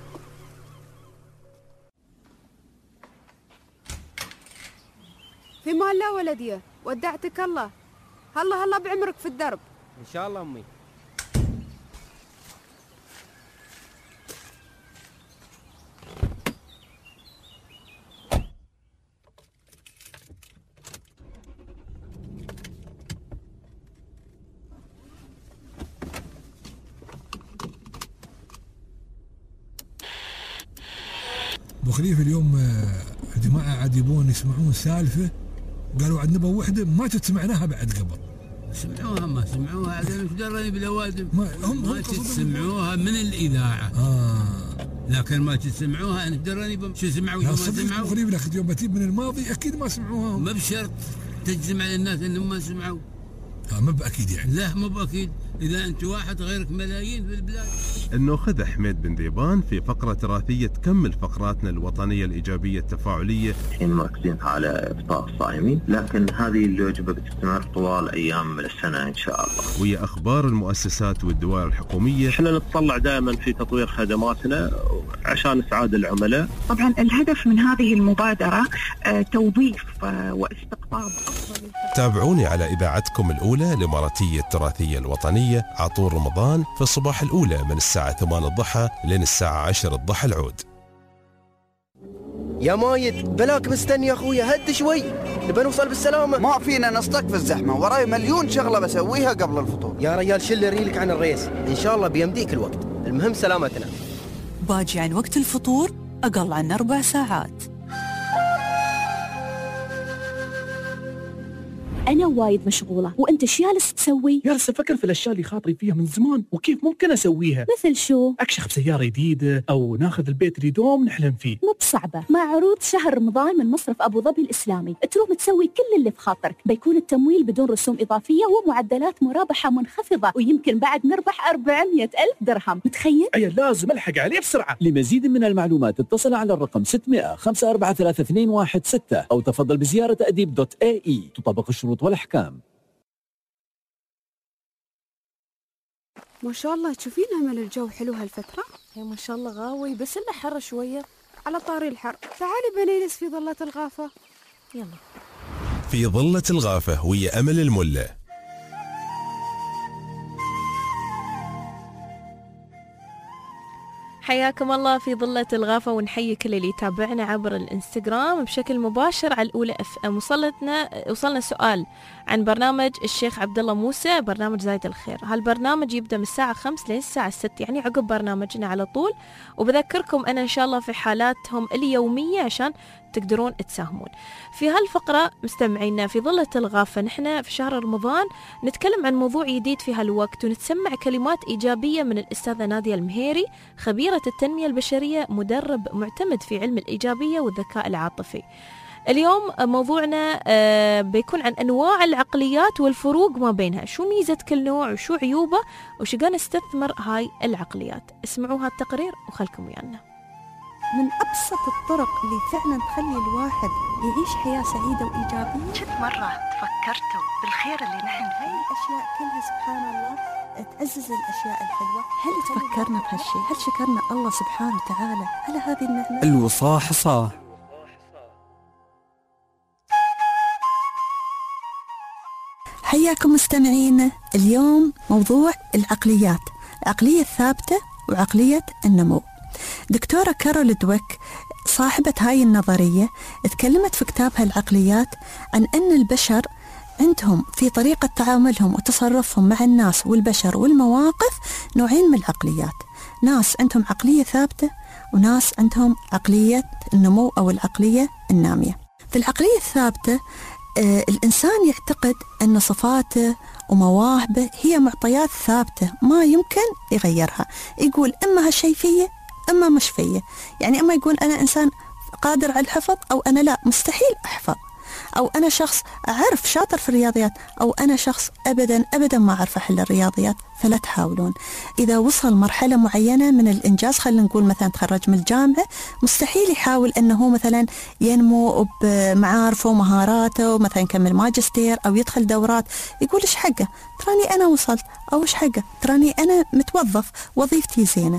في مال لا ولديه، ودعتك الله. هلا هلا بعمرك في الدرب. إن شاء الله أمي. ابو خليفه اليوم الجماعه عاد يبون يسمعون سالفه، قالوا عاد نبغى وحده ما تسمعناها بعد قبل. سمعوها ما سمعوها عاد ايش دراني بالاوادم؟ ما هم ما تسمعوها من الاذاعه. اه لكن ما تسمعوها انا دراني شو سمعوا وما سمعوا. ابو خليفه لكن يوم بتجيب من الماضي اكيد ما سمعوها. ما بشرط تجزم على الناس انهم ما سمعوا. اه ما باكيد يعني. لا ما باكيد، اذا انت واحد غيرك ملايين في البلاد. انه خذ حميد بن ذيبان في فقره تراثيه تكمل فقراتنا الوطنيه الايجابيه التفاعليه. الحين مركزين على افطار الصائمين، لكن هذه الوجبه بتستمر طوال ايام من السنه ان شاء الله. ويا اخبار المؤسسات والدوائر الحكوميه. احنا نتطلع دائما في تطوير خدماتنا عشان اسعاد العملاء. طبعا الهدف من هذه المبادره توظيف واستقطاب افضل. تابعوني على اذاعتكم الاولى الاماراتيه التراثيه الوطنيه عطور رمضان في الصباح الاولى من الساعه ثمانية الضحى لين الساعه عشرة الضحى العود. يا مايد بلاك مستني يا اخويا، هد شوي نبى نوصل بالسلامه. ما فينا نصطك في الزحمه، وراي مليون شغله بسويها قبل الفطور. يا ريال شل ريلك عن الريس، ان شاء الله بيمديك الوقت، المهم سلامتنا. باجي عن وقت الفطور اقل عن اربع ساعات. أنا وايد مشغولة، وأنت شو جالس تسوي؟ جالس أفكر في الأشياء اللي خاطري فيها من زمان وكيف ممكن أسويها. مثل شو؟ أكشخ بسيارة جديدة أو ناخذ البيت اللي دوم نحلم فيه. مو بصعبة، مع عروض شهر رمضان من مصرف أبو ظبي الإسلامي تروم تسوي كل اللي في خاطرك. بيكون التمويل بدون رسوم إضافية ومعدلات مرابحة منخفضة، ويمكن بعد نربح أربعمية ألف درهم. متخيل؟ أي لازم ألحق عليه بسرعة. لمزيد من المعلومات اتصل على الرقم ستمائة خمسة أربعة ثلاثة اثنين واحد ستة أو تفضل بزيارة أديب دوت اي اي. تطبق الشروط والأحكام. ما شاء الله تشوفين أمل الجو حلو هالفترة؟ هي ما شاء الله غاوي بس إلا حر شوية. على طاري الحر، تعالي بنيلس في ظلة الغافة. يلا. في ظلة الغافة ويا أمل الملة. حياكم الله في ظلة الغافة، ونحيي كل اللي يتابعنا عبر الانستغرام بشكل مباشر على الأولى اف ام. وصلتنا وصلنا سؤال عن برنامج الشيخ عبد الله موسى، برنامج زايد الخير. هالبرنامج يبدأ من الساعة خمس لين الساعة ستة، يعني عقب برنامجنا على طول. وبذكركم أنا إن شاء الله في حالاتهم اليومية عشان تقدرون تساهمون في هالفقرة. مستمعينا في ظلة الغافة، نحن في شهر رمضان نتكلم عن موضوع جديد في هالوقت، ونتسمع كلمات إيجابية من الأستاذة نادية المهيري، خبيرة التنمية البشرية، مدرب معتمد في علم الإيجابية والذكاء العاطفي. اليوم موضوعنا بيكون عن أنواع العقليات والفروق ما بينها، شو ميزة كل نوع وشو عيوبه وشو قاعد نستثمر هاي العقليات. اسمعوا هالتقرير وخلكم ويانا. من أبسط الطرق اللي فعلا تخلي الواحد يعيش حياة سعيدة وإيجابية، كنت مرة تفكرتوا بالخير اللي نحن هاي الأشياء كلها سبحان الله تعزز الأشياء الحلوة. هل تفكرنا بهالشيء؟ هل شكرنا الله سبحانه وتعالى على هذه النعمة؟ الوصاح صاح. حياكم مستمعينا. اليوم موضوع العقليات، العقلية الثابتة وعقلية النمو. دكتورة كارول دويك صاحبة هاي النظرية تكلمت في كتابها العقليات عن أن البشر عندهم في طريقة تعاملهم وتصرفهم مع الناس والبشر والمواقف نوعين من العقليات، ناس عندهم عقلية ثابتة وناس عندهم عقلية النمو أو العقلية النامية. في العقلية الثابتة آه الإنسان يعتقد أن صفاته ومواهبه هي معطيات ثابتة ما يمكن يغيرها، يقول إما هالشي فيه أما مش فيه، يعني أما يقول أنا إنسان قادر على الحفظ أو أنا لا مستحيل أحفظ، أو أنا شخص أعرف شاطر في الرياضيات، أو أنا شخص أبدا أبدا ما أعرف أحل الرياضيات. فلا تحاولون. إذا وصل مرحلة معينة من الإنجاز، خلينا نقول مثلا تخرج من الجامعة، مستحيل يحاول أنه مثلا ينمو بمعارفه ومهاراته ومثلا يكمل ماجستير أو يدخل دورات يقول إيش حقه، تراني أنا وصلت، أو إيش حقه، تراني أنا متوظف وظيفتي زينة.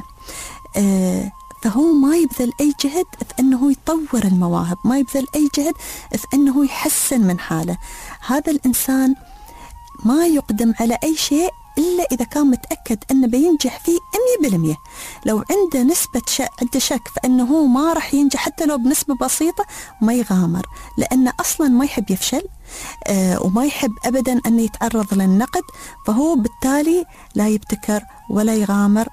أه فهو ما يبذل أي جهد في أنه يطور المواهب، ما يبذل أي جهد في أنه يحسن من حاله. هذا الإنسان ما يقدم على أي شيء إلا إذا كان متأكد أنه بينجح فيه مية بالمية. لو عنده نسبة شك عنده شك فأنه ما راح ينجح حتى لو بنسبة بسيطة، ما يغامر، لأنه أصلا ما يحب يفشل آه وما يحب أبدا أن يتعرض للنقد. فهو بالتالي لا يبتكر ولا يغامر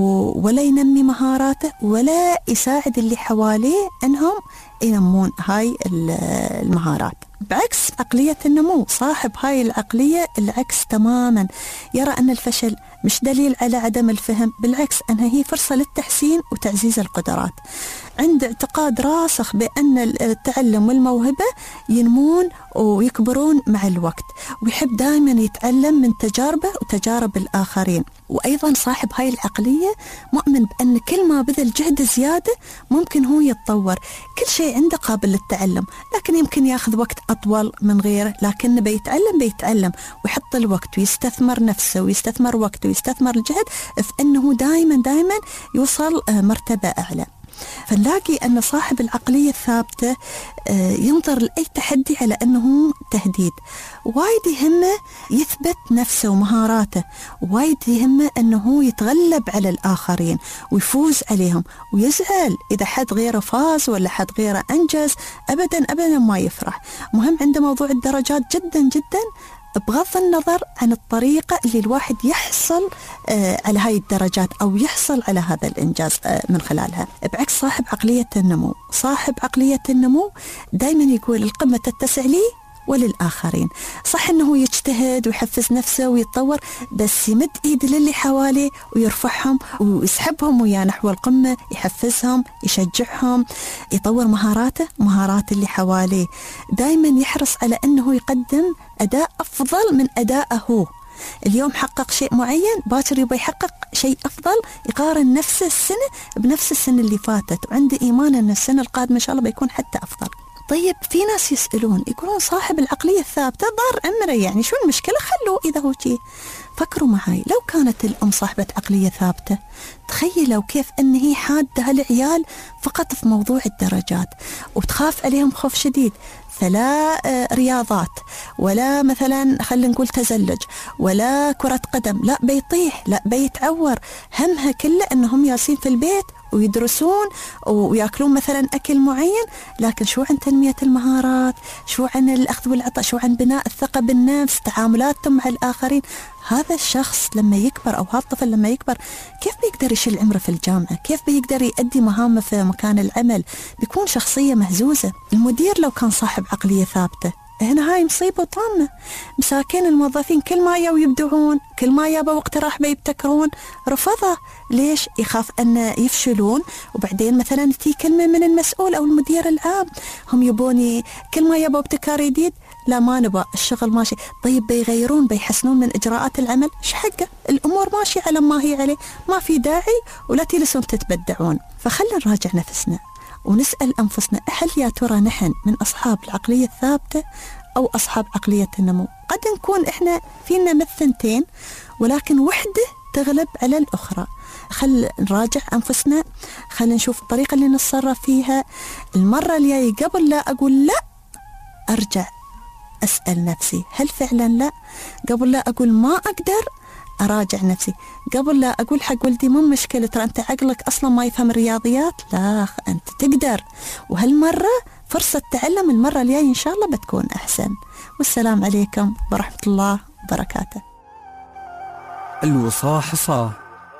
ولا ينمي مهاراته ولا يساعد اللي حواليه أنهم ينمون هاي المهارات. بعكس عقلية النمو، صاحب هاي العقلية العكس تماما، يرى أن الفشل مش دليل على عدم الفهم، بالعكس أنها هي فرصة للتحسين وتعزيز القدرات. عند اعتقاد راسخ بأن التعلم والموهبة ينمون ويكبرون مع الوقت، ويحب دائما يتعلم من تجاربه وتجارب الآخرين. وأيضا صاحب هاي العقلية مؤمن بأن كل ما بذل جهد زيادة ممكن هو يتطور. كل شيء عنده قابل للتعلم، لكن يمكن ياخذ وقت أطول من غيره، لكن بيتعلم بيتعلم ويحط الوقت ويستثمر نفسه ويستثمر وقته ويستثمر الجهد في أنه دائما دائما يوصل مرتبة أعلى. فنلاقي أن صاحب العقلية الثابتة ينظر لأي تحدي على أنه تهديد، وايد يهمه يثبت نفسه ومهاراته، وايد يهمه أنه يتغلب على الآخرين ويفوز عليهم، ويزعل إذا حد غيره فاز ولا حد غيره أنجز، أبدا أبدا ما يفرح. مهم عنده موضوع الدرجات جدا جدا، بغض النظر عن الطريقة اللي الواحد يحصل آه على هاي الدرجات أو يحصل على هذا الإنجاز آه من خلالها. بعكس صاحب عقلية النمو، صاحب عقلية النمو دايما يقول القمة تتسع لي وللآخرين. صح أنه يجتهد ويحفز نفسه ويتطور، بس يمد إيد للي حواليه ويرفعهم ويسحبهم ويا نحو القمة، يحفزهم، يشجعهم، يطور مهاراته مهارات اللي حواليه. دايما يحرص على أنه يقدم أداء أفضل من أداءه هو. اليوم حقق شيء معين، باكر يبغى يحقق شيء أفضل، يقارن نفس السنة بنفس السنة اللي فاتت، وعنده إيمان أن السنة القادمة إن شاء الله بيكون حتى أفضل. طيب في ناس يسألون يقولون صاحب العقلية الثابتة ضار عمره، يعني شو المشكلة، خلوه إذا هو شيء. فكروا معي، لو كانت الأم صاحبة عقلية ثابتة، تخيلوا كيف أن هي حادة هالعيال فقط في موضوع الدرجات وتخاف عليهم خوف شديد، فلا رياضات ولا مثلا خلينا نقول تزلج ولا كرة قدم، لا بيطيح لا بيتعور، همها كله أنهم ياسين في البيت ويدرسون ويأكلون مثلا أكل معين، لكن شو عن تنمية المهارات، شو عن الأخذ والعطاء، شو عن بناء الثقة بالنفس، تعاملاتهم مع الآخرين. هذا الشخص لما يكبر أو هذا الطفل لما يكبر كيف بيقدر يشيل عمره في الجامعة، كيف بيقدر يؤدي مهامه في مكان العمل، بيكون شخصية مهزوزة. المدير لو كان صاحب عقلية ثابتة، هنا هاي مصيبة طامة. مساكين الموظفين كل ما يبوا يبدعون، كل ما يبوا اقتراح بيبتكرون، رفضه. ليش؟ يخاف أن يفشلون، وبعدين مثلا تي كلمة من المسؤول أو المدير العام، هم يبوني كل ما يبوا ابتكار جديد، لا ما نبغى، الشغل ماشي. طيب بيغيرون بيحسنون من إجراءات العمل، إيش حقه؟ الأمور ماشية على ما هي عليه، ما في داعي ولا تجلسون تتبدعون. فخلنا نراجع نفسنا ونسأل أنفسنا، هل يا ترى نحن من أصحاب العقلية الثابتة أو أصحاب عقلية النمو؟ قد نكون إحنا فينا مثنتين، ولكن وحدة تغلب على الأخرى. خل نراجع أنفسنا، خل نشوف الطريقة اللي نتصرف فيها. المرة اللي قبل لا أقول لا، أرجع أسأل نفسي هل فعلا لا؟ قبل لا أقول ما أقدر، أراجع نفسي. قبل لا أقول حق ولدي مو مشكلة، ترى أنت عقلك أصلا ما يفهم الرياضيات، لا أنت تقدر، وهالمرة فرصة تعلم، المرة الجاية إن شاء الله بتكون أحسن. والسلام عليكم ورحمة الله وبركاته. الوصاة حصاه.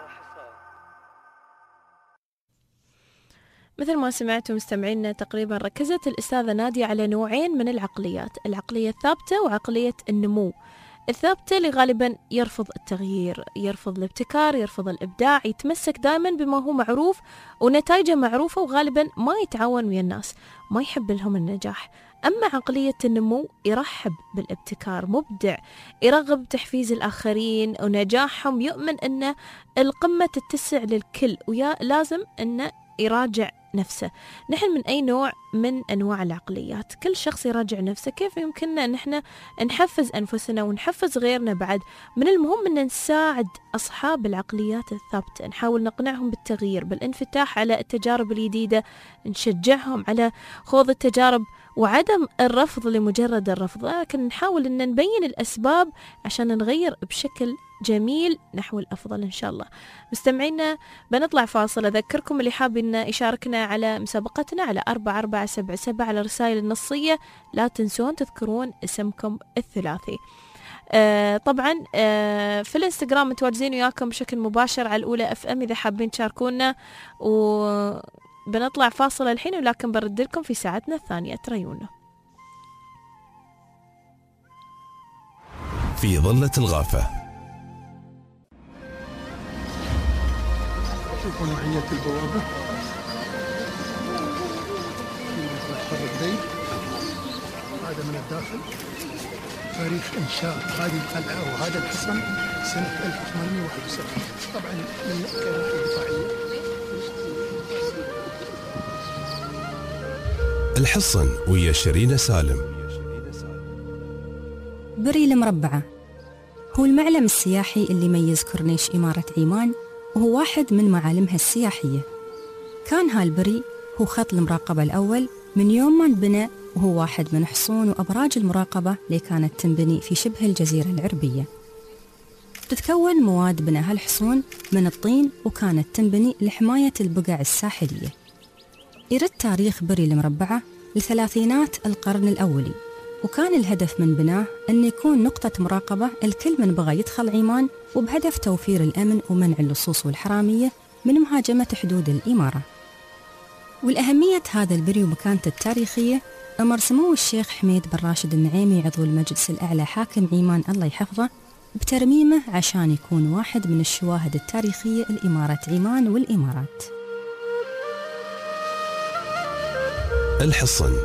مثل ما سمعتوا مستمعينا، تقريبا ركزت الأستاذة نادية على نوعين من العقليات، العقلية الثابتة وعقلية النمو. الثابتة اللي غالبا يرفض التغيير، يرفض الابتكار، يرفض الإبداع، يتمسك دائما بما هو معروف ونتائجه معروفة، وغالبا ما يتعاون ويا الناس، ما يحب لهم النجاح. أما عقلية النمو يرحب بالابتكار، مبدع، يرغب تحفيز الآخرين ونجاحهم، يؤمن أن القمة تتسع للكل ويا لازم أن يراجع نفسه. نحن من أي نوع من أنواع العقليات؟ كل شخص يراجع نفسه. كيف يمكننا أن احنا نحفز أنفسنا ونحفز غيرنا بعد؟ من المهم أن نساعد أصحاب العقليات الثابتة، نحاول نقنعهم بالتغيير، بالانفتاح على التجارب الجديدة، نشجعهم على خوض التجارب وعدم الرفض لمجرد الرفض، لكن نحاول أن نبين الأسباب عشان نغير بشكل جميل نحو الأفضل إن شاء الله. مستمعينا بنطلع فاصل. أذكركم اللي حابين يشاركنا على مسابقتنا على أربعة أربعة سبعة سبعة على الرسائل النصية، لا تنسون تذكرون اسمكم الثلاثي. آه طبعا آه في الانستغرام متواجدين وياكم بشكل مباشر على الأولى اف ام إذا حابين تشاركونا. وبنطلع فاصل الحين ولكن برد لكم في ساعتنا الثانية. تريونا في ظلة الغافة. شوفوا نوعية البوابة، هذا من الداخل تاريخ إنشاء هذه القلعة وهذا الحصن سنة ألف وثمانمائة وواحد وسبعين. طبعا من كناحية دفاعية. الحصن ويا شيرين سالم. بري المربعة هو المعلم السياحي اللي يميز كورنيش إمارة عمان، وهو واحد من معالمها السياحية. كان هالبري هو خط المراقبة الأول من يوم ما انبنى، وهو واحد من حصون وأبراج المراقبة اللي كانت تنبني في شبه الجزيرة العربية. تتكون مواد بناء هالحصون من الطين، وكانت تنبني لحماية البقع الساحلية. يرد تاريخ بري المربعة لثلاثينات القرن الأولي، وكان الهدف من بناه أن يكون نقطة مراقبة الكل من بغى يدخل عمان، وبهدف توفير الأمن ومنع اللصوص والحرامية من مهاجمة حدود الإمارة. والأهمية هذا البري ومكانته التاريخية أمر سمو الشيخ حميد بن راشد النعيمي عضو المجلس الأعلى حاكم عمان الله يحفظه بترميمه عشان يكون واحد من الشواهد التاريخية لإمارة عمان والإمارات. الحصن.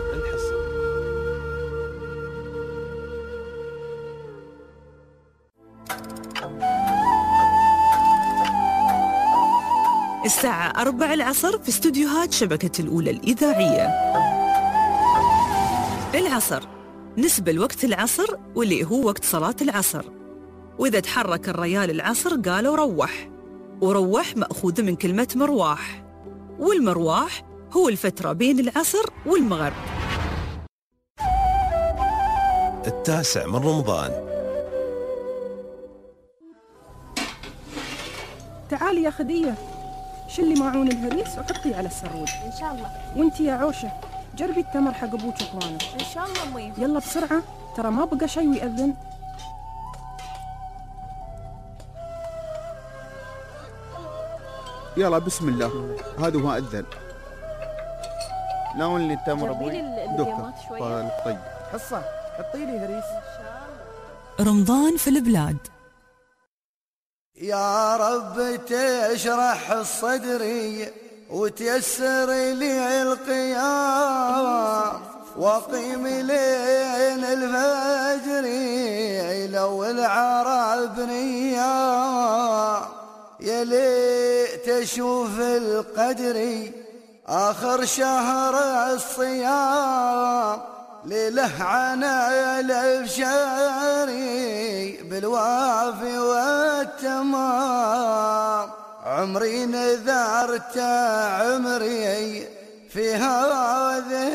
الساعة أربع العصر في استوديوهات شبكة الأولى الإذاعية. العصر نسبة الوقت العصر واللي هو وقت صلاة العصر، وإذا تحرك الريال العصر قالوا روح، وروح مأخوذ من كلمة مرواح، والمرواح هو الفترة بين العصر والمغرب. التاسع من رمضان. تعالي يا خدية، شلي معون الهريس وحطيه على السرود. إن شاء الله. وانتي يا عوشة جربي التمر حق أبوك وإخوانك. إن شاء الله أمي. يلا بسرعة، ترى ما بقى شي ويأذن. يلا بسم الله، هذا هو أذن. ناولني التمر أبوي. دكتور طيب. حصة حطي لي هريس. رمضان في البلاد. يا رب تشرح الصدري وتيسر لي القيام، وقيم لين الفجر لو العرب نيام، يا ليت اشوف القدر اخر شهر الصيام، ليله عنا الابشاري بالوافي والتمام، عمري نذرت عمري في هذه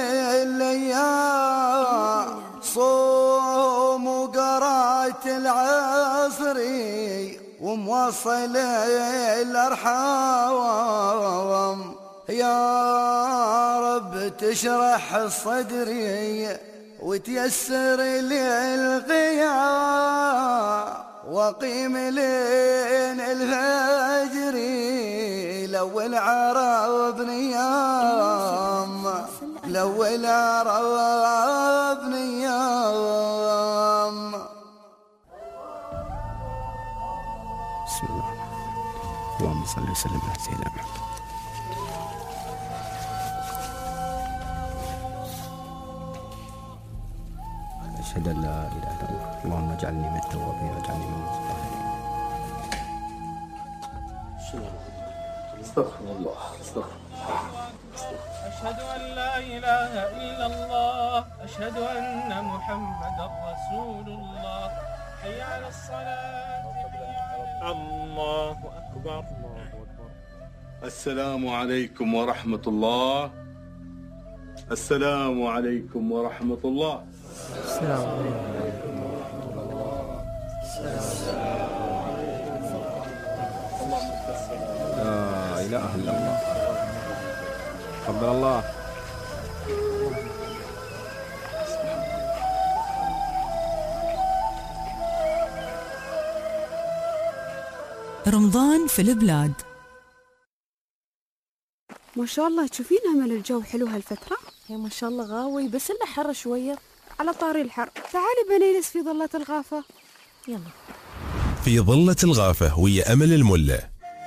الايام، صوم وقرات العصري وموصل الارحام، يا رب تشرح صدري وتيسر لي القيام، وقيم لين الفجر لو العرب نيام، لو العرب نيام. بسم الله، اللهم صل وسلم على سيدنا محمد. أشهد أن لا إله إلا الله اللهم اجعلني من التوابين واجعلني من المتطهرين. استغفر الله استغفر أشهد أن لا إله إلا الله أشهد أن محمدا رسول الله حي على الصلاة الله أكبر الله أكبر. السلام عليكم ورحمة الله. السلام عليكم ورحمة الله. السلام عليكم ورحمة الله. لا إله إلا الله. تقبل الله. رمضان في البلاد. ما شاء الله تشوفين همل الجو حلو هالفترة؟ يا ما شاء الله غاوي بس إلا حر شوية. على طاري الحر تعالي بنجلس في ظلة الغافة. يلا. في ظلة الغافة ويا أمل الملة.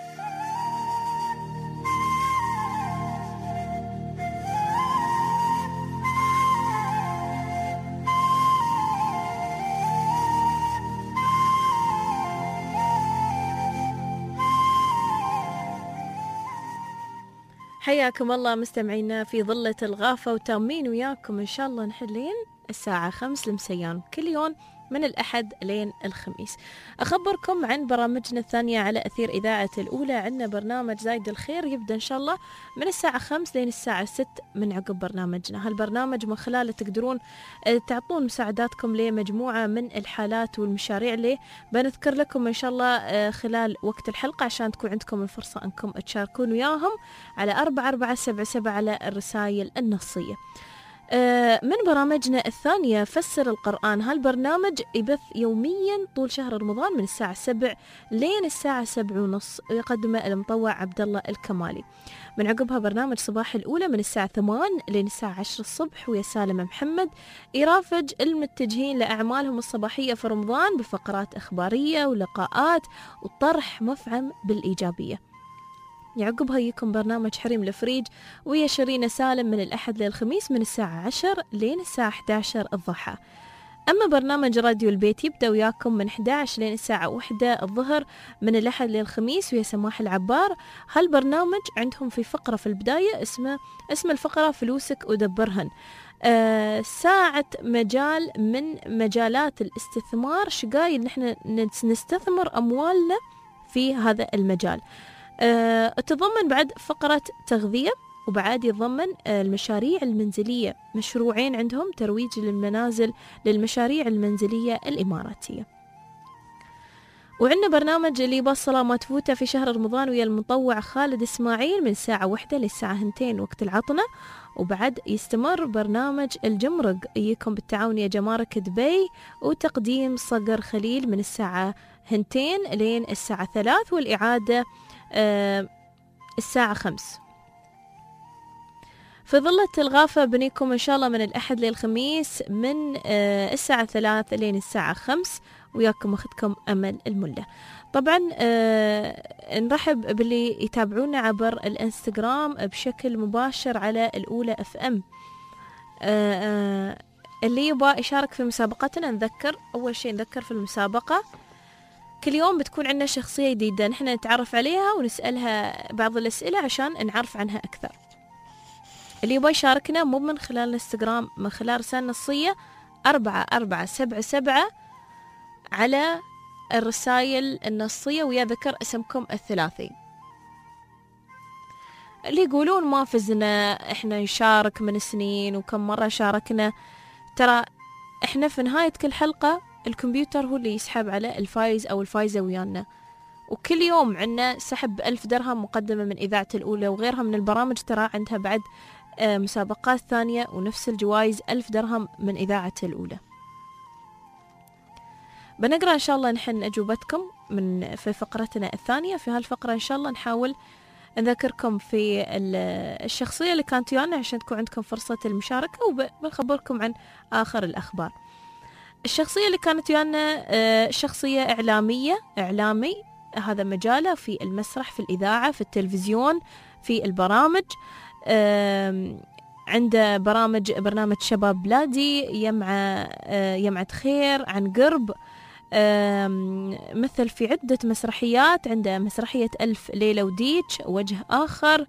حياكم الله مستمعينا في ظلة الغافة، وتامين وياكم إن شاء الله نحلين الساعة خمس لمسيان كل يوم من الأحد لين الخميس. أخبركم عن برامجنا الثانية على أثير إذاعة الأولى. عندنا برنامج زايد الخير يبدأ إن شاء الله من الساعة خمس لين الساعة ست من عقب برنامجنا. هالبرنامج من خلاله تقدرون تعطون مساعداتكم لمجموعة من الحالات والمشاريع اللي بنذكر لكم إن شاء الله خلال وقت الحلقة عشان تكون عندكم الفرصة أنكم تشاركون وياهم على أربعة أربعة سبعة سبعة على الرسائل النصية. من برامجنا الثانية فسر القرآن. هالبرنامج يبث يوميا طول شهر رمضان من الساعة سبع لين الساعة سبع ونص، ويقدمه المطوع عبد الله الكمالي. من عقبها برنامج صباح الأولى من الساعة ثمان لين الساعة عشر الصبح ويا سالم محمد، يرافج المتجهين لأعمالهم الصباحية في رمضان بفقرات إخبارية ولقاءات وطرح مفعم بالإيجابية. يعقبها يكون برنامج حريم الفريج ويا شيرين سالم من الأحد للخميس من الساعة عشر لين الساعة إحدى عشر الضحى. أما برنامج راديو البيت يبدأ وياكم من إحدى عشر لين الساعة واحدة الظهر من الأحد للخميس ويا سماح العبار. هالبرنامج عندهم في فقرة في البداية اسمه اسم الفقرة فلوسك ودبرهن. آه ساعة مجال من مجالات الاستثمار، شقايل نحن نستثمر أموالنا في هذا المجال. أه تضمن بعد فقرة تغذية، وبعد يضمن المشاريع المنزلية، مشروعين عندهم ترويج للمنازل للمشاريع المنزلية الإماراتية. وعندنا برنامج اللي بصلة ما تفوته في شهر رمضان ويا المطوع خالد إسماعيل من الساعة واحدة للساعة هنتين وقت العطنة. وبعد يستمر برنامج الجمرق يجيكم بالتعاون يا جمارك دبي وتقديم صقر خليل من الساعة هنتين لين الساعة ثلاث، والإعادة أه الساعة خمس. في ظلة الغافة بنيكم إن شاء الله من الأحد للخميس من أه الساعة ثلاث لين الساعة خمس، وياكم أخذكم أمل الملة. طبعا أه نرحب باللي يتابعونا عبر الانستغرام بشكل مباشر على الأولى اف ام. أه أه اللي يبغى يشارك في مسابقتنا نذكر أول شيء نذكر في المسابقة كل يوم بتكون عندنا شخصية جديدة نحن نتعرف عليها ونسألها بعض الأسئلة عشان نعرف عنها أكثر. اللي يبغى يشاركنا مو من خلال الانستغرام، من خلال رسالة نصية أربعة أربعة سبعة سبعة على الرسائل النصية ويا ذكر اسمكم الثلاثي. اللي يقولون ما فزنا احنا نشارك من سنين وكم مرة شاركنا، ترى احنا في نهاية كل حلقة الكمبيوتر هو اللي يسحب على الفايز أو الفايزة ويانا، وكل يوم عنا سحب ألف درهم مقدمة من إذاعة الأولى وغيرها من البرامج ترى عندها بعد مسابقات ثانية ونفس الجوائز ألف درهم من إذاعة الأولى. بنقرأ إن شاء الله نحن أجوبتكم من في فقرتنا الثانية. في هالفقرة إن شاء الله نحاول نذكركم في الشخصية اللي كانت ويانا عشان تكون عندكم فرصة المشاركة، وبنخبركم عن آخر الأخبار. الشخصية اللي كانت ويانا شخصية إعلامية إعلامي، هذا مجاله في المسرح، في الإذاعة، في التلفزيون، في البرامج. عنده برامج برنامج شباب بلادي، يمعة يمعة خير، عن قرب، مثل في عدة مسرحيات. عنده مسرحية ألف ليلة وديتش، وجه آخر،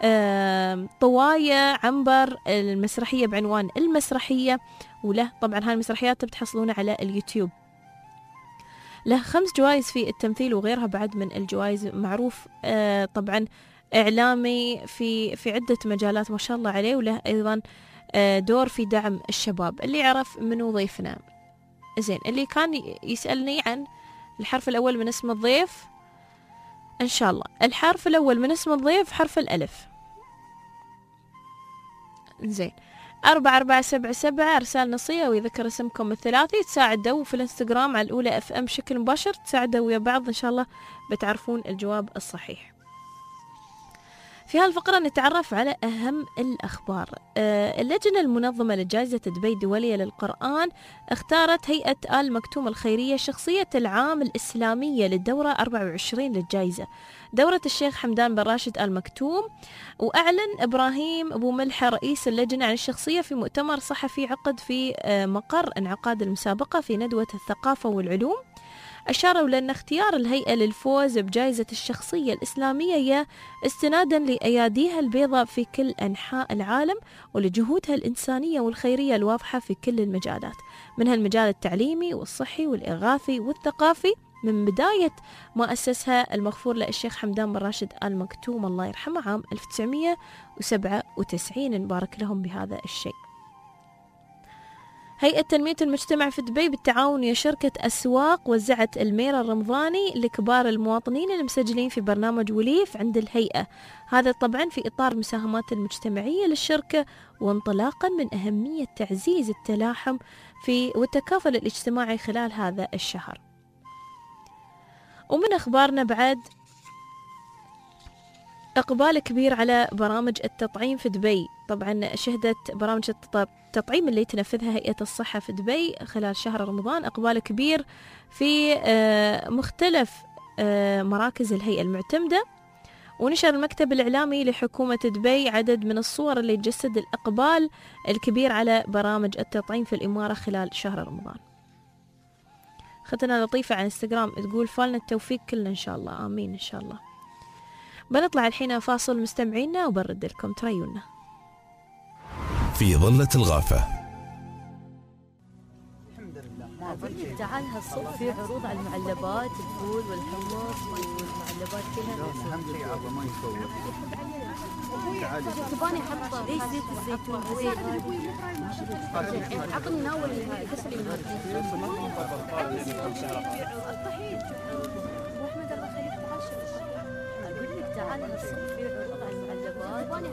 طواية، عنبر، المسرحية بعنوان المسرحية، وله طبعا هاي المسرحيات بتحصلونها على اليوتيوب. له خمس جوائز في التمثيل وغيرها بعد من الجوائز. معروف طبعا إعلامي في في عدة مجالات ما شاء الله عليه، وله أيضا دور في دعم الشباب. اللي يعرف منو ضيفنا زين، اللي كان يسألني عن الحرف الأول من اسم الضيف، إن شاء الله الحرف الأول من اسم الضيف حرف الألف. زين، أربعة أربعة سبعة سبعة أرسال نصية ويذكر اسمكم الثلاثي. تساعدوا في الانستغرام على الأولى اف ام بشكل مباشر، تساعدوا ويا بعض إن شاء الله بتعرفون الجواب الصحيح. في هالفقرة نتعرف على أهم الأخبار. آه اللجنة المنظمة لجائزة دبي الدولية للقرآن اختارت هيئة آل مكتوم الخيرية شخصية العام الإسلامية للدورة أربعة وعشرين للجائزة، دورة الشيخ حمدان بن راشد آل مكتوم. وأعلن إبراهيم أبو ملحة رئيس اللجنة عن الشخصية في مؤتمر صحفي عقد في آه مقر انعقاد المسابقة في ندوة الثقافة والعلوم. أشاروا لأن اختيار الهيئة للفوز بجائزة الشخصية الإسلامية هي استنادا لأياديها البيضاء في كل أنحاء العالم ولجهودها الإنسانية والخيرية الواضحة في كل المجالات، منها المجال التعليمي والصحي والإغاثي والثقافي، من بداية ما أسسها المغفور له الشيخ حمدان بن راشد آل مكتوم الله يرحمه عام ألف وتسعمية وسبعة وتسعين. نبارك لهم بهذا الشيء. هيئة تنمية المجتمع في دبي بالتعاون ويا شركة أسواق وزعت الميرة الرمضاني لكبار المواطنين المسجلين في برنامج وليف عند الهيئة، هذا طبعا في إطار مساهمات المجتمعية للشركة، وانطلاقا من أهمية تعزيز التلاحم في والتكافل الاجتماعي خلال هذا الشهر. ومن أخبارنا بعد إقبال كبير على برامج التطعيم في دبي. طبعا شهدت برامج التطعيم اللي تنفذها هيئة الصحة في دبي خلال شهر رمضان إقبال كبير في مختلف مراكز الهيئة المعتمدة. ونشر المكتب الإعلامي لحكومة دبي عدد من الصور اللي تجسد الإقبال الكبير على برامج التطعيم في الإمارة خلال شهر رمضان. ختنا لطيفة على انستغرام تقول فالنا التوفيق كلنا إن شاء الله، آمين إن شاء الله. بنطلع الحين فاصل مستمعينا وبرد لكم تريونا في ظلة الغافة. تعال هالصبح في عروض على المعلبات، الفول والحمص والمعلبات كلها. اهم شيء عرضه ما يصور. تباني احط ليش زيت الزيتون زيت عطني ناول كسري من هذا. واحمد الله يخليك تعال اقول لك تعال هالصبح في عروض على المعلبات. تباني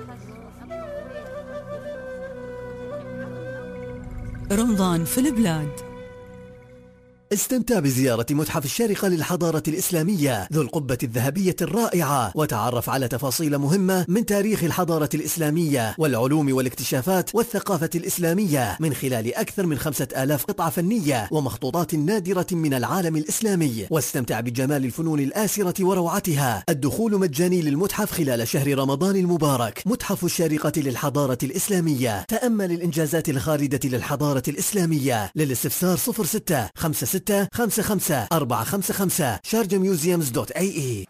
احط رمضان في البلاد. استمتع بزيارة متحف الشارقة للحضارة الإسلامية ذو القبة الذهبية الرائعة، وتعرف على تفاصيل مهمة من تاريخ الحضارة الإسلامية والعلوم والاكتشافات والثقافة الإسلامية من خلال أكثر من خمسة آلاف قطعة فنية ومخطوطات نادرة من العالم الإسلامي. واستمتع بجمال الفنون الآسرة وروعتها. الدخول مجاني للمتحف خلال شهر رمضان المبارك. متحف الشارقة للحضارة الإسلامية. تأمل الإنجازات الخالدة للحضارة الإسلامية. للاستفسار صفر ستة خمسة ستة خمسة خمسة أربعة خمسة خمسة شارجة ميوزيومز دوت اي اي.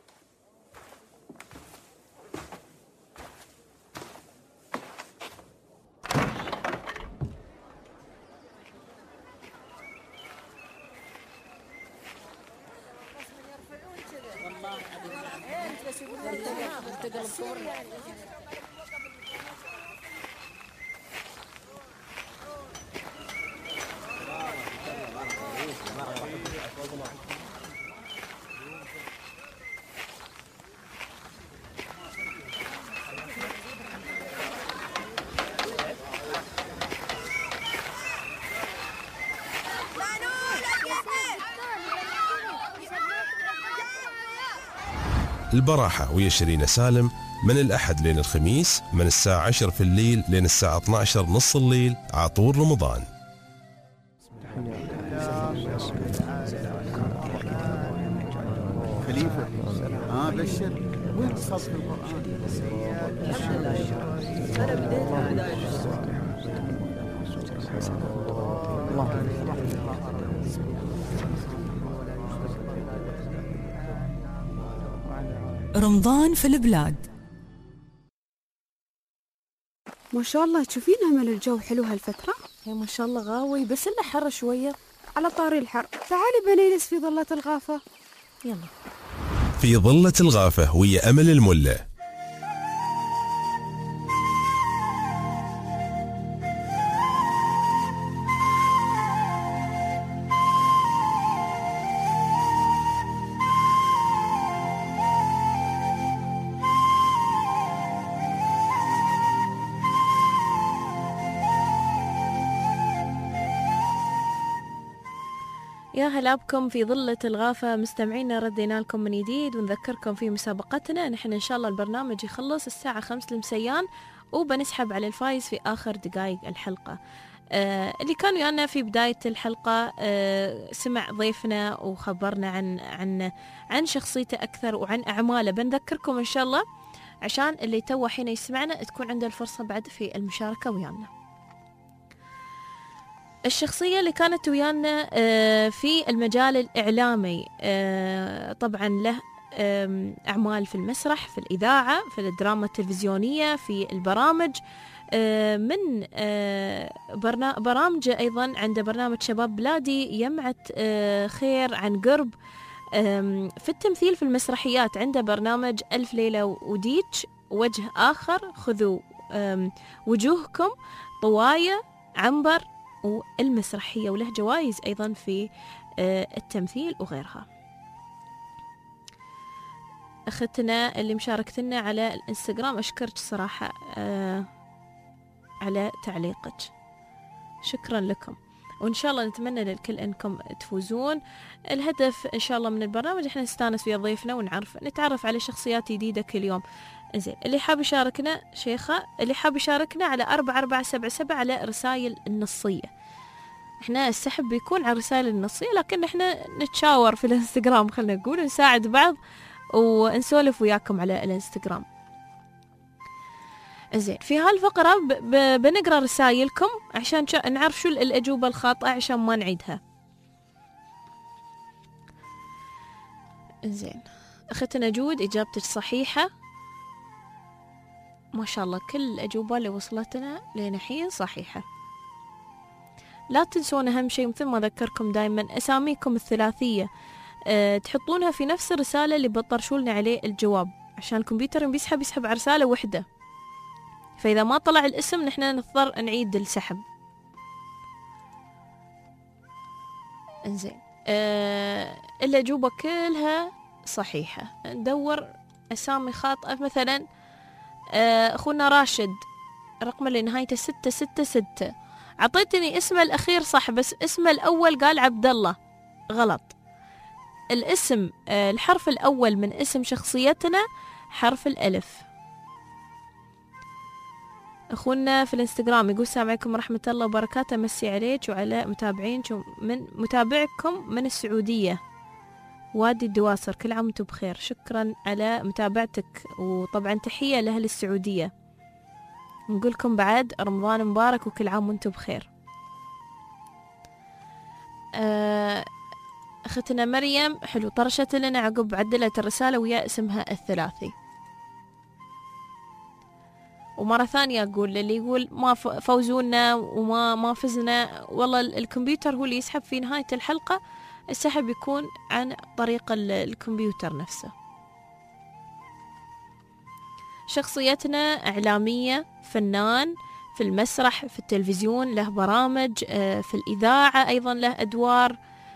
البراحة ويا شيرين سالم من الأحد لين الخميس من الساعة عشرة في الليل لين الساعة اثني عشر نص الليل عطور رمضان. خليفة ها بشر وين الصوت في القرآن؟ الحمد لله أنا بديت رمضان في البلاد. ما شاء الله تشوفين أمل الجو حلو هالفترة؟ يا ما شاء الله غاوي، بس إلا حر شوية. على طاري الحر، تعالي بنجلس في ظلة الغافة. يلا. في ظلة الغافة ويا أمل الملة. يا هلا بكم في ظلة الغافة مستمعينا، ردينا لكم من جديد ونذكركم في مسابقتنا. نحن إن شاء الله البرنامج يخلص الساعة خمس المسيان وبنسحب على الفايز في آخر دقائق الحلقة. آه اللي كان ويانا في بداية الحلقة آه سمع ضيفنا وخبرنا عن عن عن شخصيته أكثر وعن أعماله. بنذكركم إن شاء الله عشان اللي تو حين يسمعنا تكون عنده الفرصة بعد في المشاركة ويانا. الشخصية اللي كانت ويانا في المجال الإعلامي، طبعا له أعمال في المسرح، في الإذاعة، في الدراما التلفزيونية، في البرامج، من برامج أيضا عنده برنامج شباب بلادي، يمعة خير، عن قرب. في التمثيل في المسرحيات عنده برنامج ألف ليلة وديتش، وجه آخر، خذوا وجوهكم، طوايا، عنبر، والمسرحية، وله جوائز أيضا في التمثيل وغيرها. أختنا اللي مشاركتنا على الانستغرام أشكرك صراحة على تعليقك، شكرا لكم، وإن شاء الله نتمنى للكل أنكم تفوزون. الهدف إن شاء الله من البرنامج إحنا نستانس ويا ضيفنا ونعرف نتعرف على شخصيات جديدة كل يوم. زين، اللي حاب يشاركنا شيخة، اللي حاب يشاركنا على أربعة أربعة سبعة سبعة على رسائل النصية. إحنا السحب بيكون على رسائل النصية، لكن إحنا نتشاور في الانستغرام، خلنا نقول نساعد بعض ونسولف وياكم على الانستغرام. زين، في هالفقرة بنقرأ رسائلكم عشان نعرف شو الأجوبة الخاطئة عشان ما نعيدها. زين، أختنا جود إجابتك صحيحة، ما شاء الله كل الأجوبة اللي وصلتنا لنحين صحيحة. لا تنسون أهم شيء مثل ما ذكركم دائما أساميكم الثلاثية أه تحطونها في نفس الرسالة اللي بتطرشولنا عليه الجواب، عشان الكمبيوتر بيسحب يسحب على رسالة وحدة، فإذا ما طلع الاسم نحن نضطر نعيد السحب. انزين، أه الأجوبة كلها صحيحة. ندور أسامي خاطئة، مثلا أه أخونا راشد رقم اللي نهايته ستة ستة ستة، عطيتني اسمه الأخير صح بس اسمه الأول قال عبد الله، غلط. الاسم أه الحرف الأول من اسم شخصيتنا حرف الألف. أخونا في الانستغرام يقول السلام عليكم ورحمة الله وبركاته، مسي عليك وعلى متابعين من متابعكم من السعودية وادي الدواسر، كل عام وانتم بخير. شكرا على متابعتك، وطبعا تحية لأهل السعودية، نقولكم بعد رمضان مبارك وكل عام وانتم بخير. أختنا مريم حلو طرشت لنا عقب عدلت الرسالة ويا اسمها الثلاثي. ومرة ثانية أقول اللي يقول ما فوزونا وما ما فزنا، والله الكمبيوتر هو اللي يسحب في نهاية الحلقة، السحب يكون عن طريق الكمبيوتر نفسه. شخصيتنا إعلامية، فنان في المسرح، في التلفزيون، له برامج، في الإذاعة أيضا له أدوار.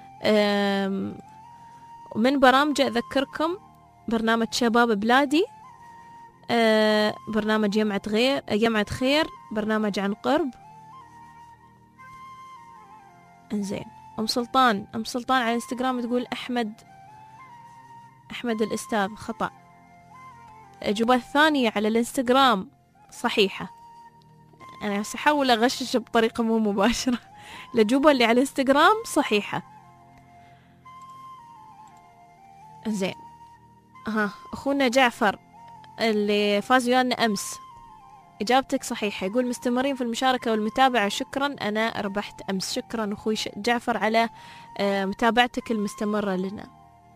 ومن برامجه أذكركم برنامج شباب بلادي، آه برنامج يمعة غير يمعة خير، برنامج عن قرب. انزين، ام سلطان ام سلطان على انستغرام تقول احمد احمد الاستاذ، خطأ. الاجوبة الثانية على الانستغرام صحيحة، انا سأحاول اغشش بطريقة مو مباشرة. الاجوبة اللي على الانستغرام صحيحة. انزين، ها اخونا جعفر اللي فاز ويانا أمس. إجابتك صحيحة. يقول مستمرين في المشاركة والمتابعة، شكرا أنا ربحت أمس. شكرا أخوي جعفر على متابعتك المستمرة لنا.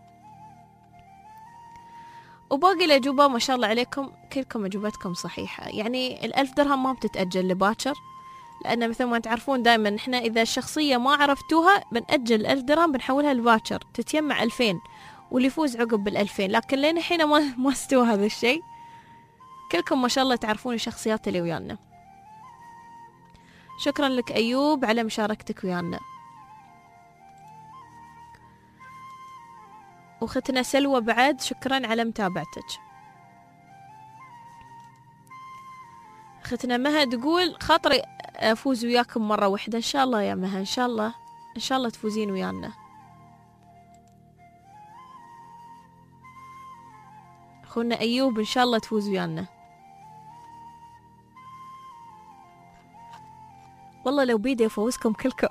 وباقي الأجوبة ما شاء الله عليكم كلكم أجوبتكم صحيحة. يعني الألف درهم ما بتتأجل لباكر، لأن مثل ما تعرفون دائما إحنا إذا الشخصية ما عرفتوها بنأجل الألف درهم بنحولها لباكر تتجمع ألفين واللي يفوز عقب بالألفين، لكن لين الحين ما ما استوى هذا الشيء. كلكم ما شاء الله تعرفون الشخصيات اللي ويانا. شكرا لك أيوب على مشاركتك ويانا. وختنا سلوى بعد شكرا على متابعتك. ختنا مها تقول خاطري أفوز وياكم مرة واحدة. إن شاء الله يا مها، إن شاء الله إن شاء الله تفوزين ويانا. أخونا أيوب إن شاء الله تفوز ويانا. والله لو بيدي أفوزكم كلكم.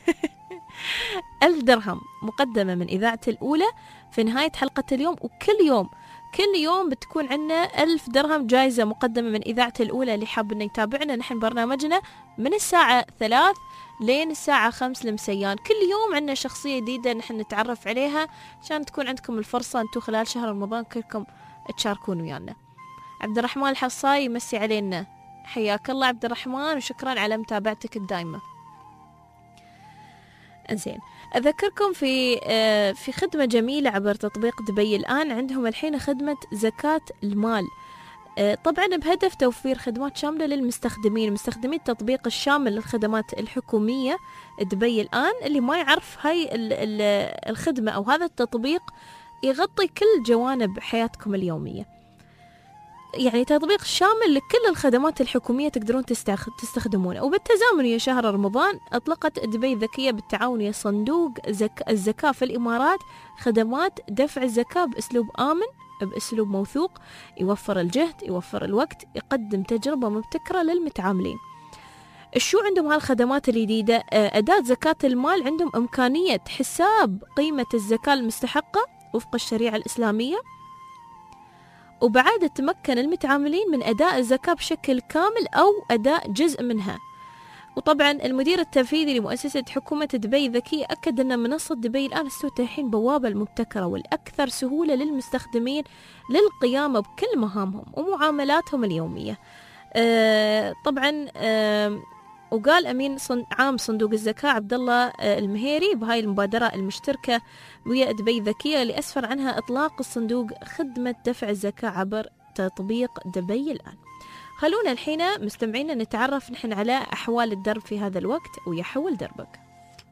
ألف درهم مقدمة من إذاعة الأولى في نهاية حلقة اليوم، وكل يوم كل يوم بتكون عنا ألف درهم جائزة مقدمة من إذاعة الأولى. اللي حاب إنه يتابعنا نحن برنامجنا من الساعة ثلاث لين الساعة خمس لمسيان، كل يوم عنا شخصية جديدة نحن نتعرف عليها عشان تكون عندكم الفرصة أنتم خلال شهر رمضان كلكم تشاركون ويانا. عبد الرحمن الحصاي يمسي علينا، حياك الله عبد الرحمن وشكرا على متابعتك الدائمة. انزين، أذكركم في في خدمة جميلة عبر تطبيق دبي الآن. عندهم الحين خدمة زكاة المال، طبعا بهدف توفير خدمات شاملة للمستخدمين، مستخدمي التطبيق الشامل للخدمات الحكومية دبي الآن. اللي ما يعرف هاي الخدمة أو هذا التطبيق يغطي كل جوانب حياتكم اليومية، يعني تطبيق شامل لكل الخدمات الحكومية تقدرون تستخدمونه. وبالتزامن يا شهر رمضان أطلقت دبي الذكية بالتعاون يا صندوق زك... الزكاة في الإمارات خدمات دفع الزكاة بأسلوب آمن، بأسلوب موثوق، يوفر الجهد، يوفر الوقت، يقدم تجربة مبتكرة للمتعاملين. الشو عندهم هالخدمات الجديدة؟ أداة زكاة المال عندهم إمكانية حساب قيمة الزكاة المستحقة وفق الشريعة الإسلامية، وبعد تمكن المتعاملين من أداء الزكاة بشكل كامل أو أداء جزء منها. وطبعا المدير التنفيذي لمؤسسة حكومة دبي الذكية أكد أن منصة دبي الآن استوت الحين بوابة المبتكرة والأكثر سهولة للمستخدمين للقيام بكل مهامهم ومعاملاتهم اليومية. آه طبعا آه وقال أمين صن... عام صندوق الزكاة عبد الله المهيري بهاي المبادرة المشتركة ويا دبي الذكية اللي أسفر عنها إطلاق الصندوق خدمة دفع الزكاة عبر تطبيق دبي الآن. خلونا الحين مستمعين نتعرف نحن على أحوال الدرب في هذا الوقت ويحول دربك.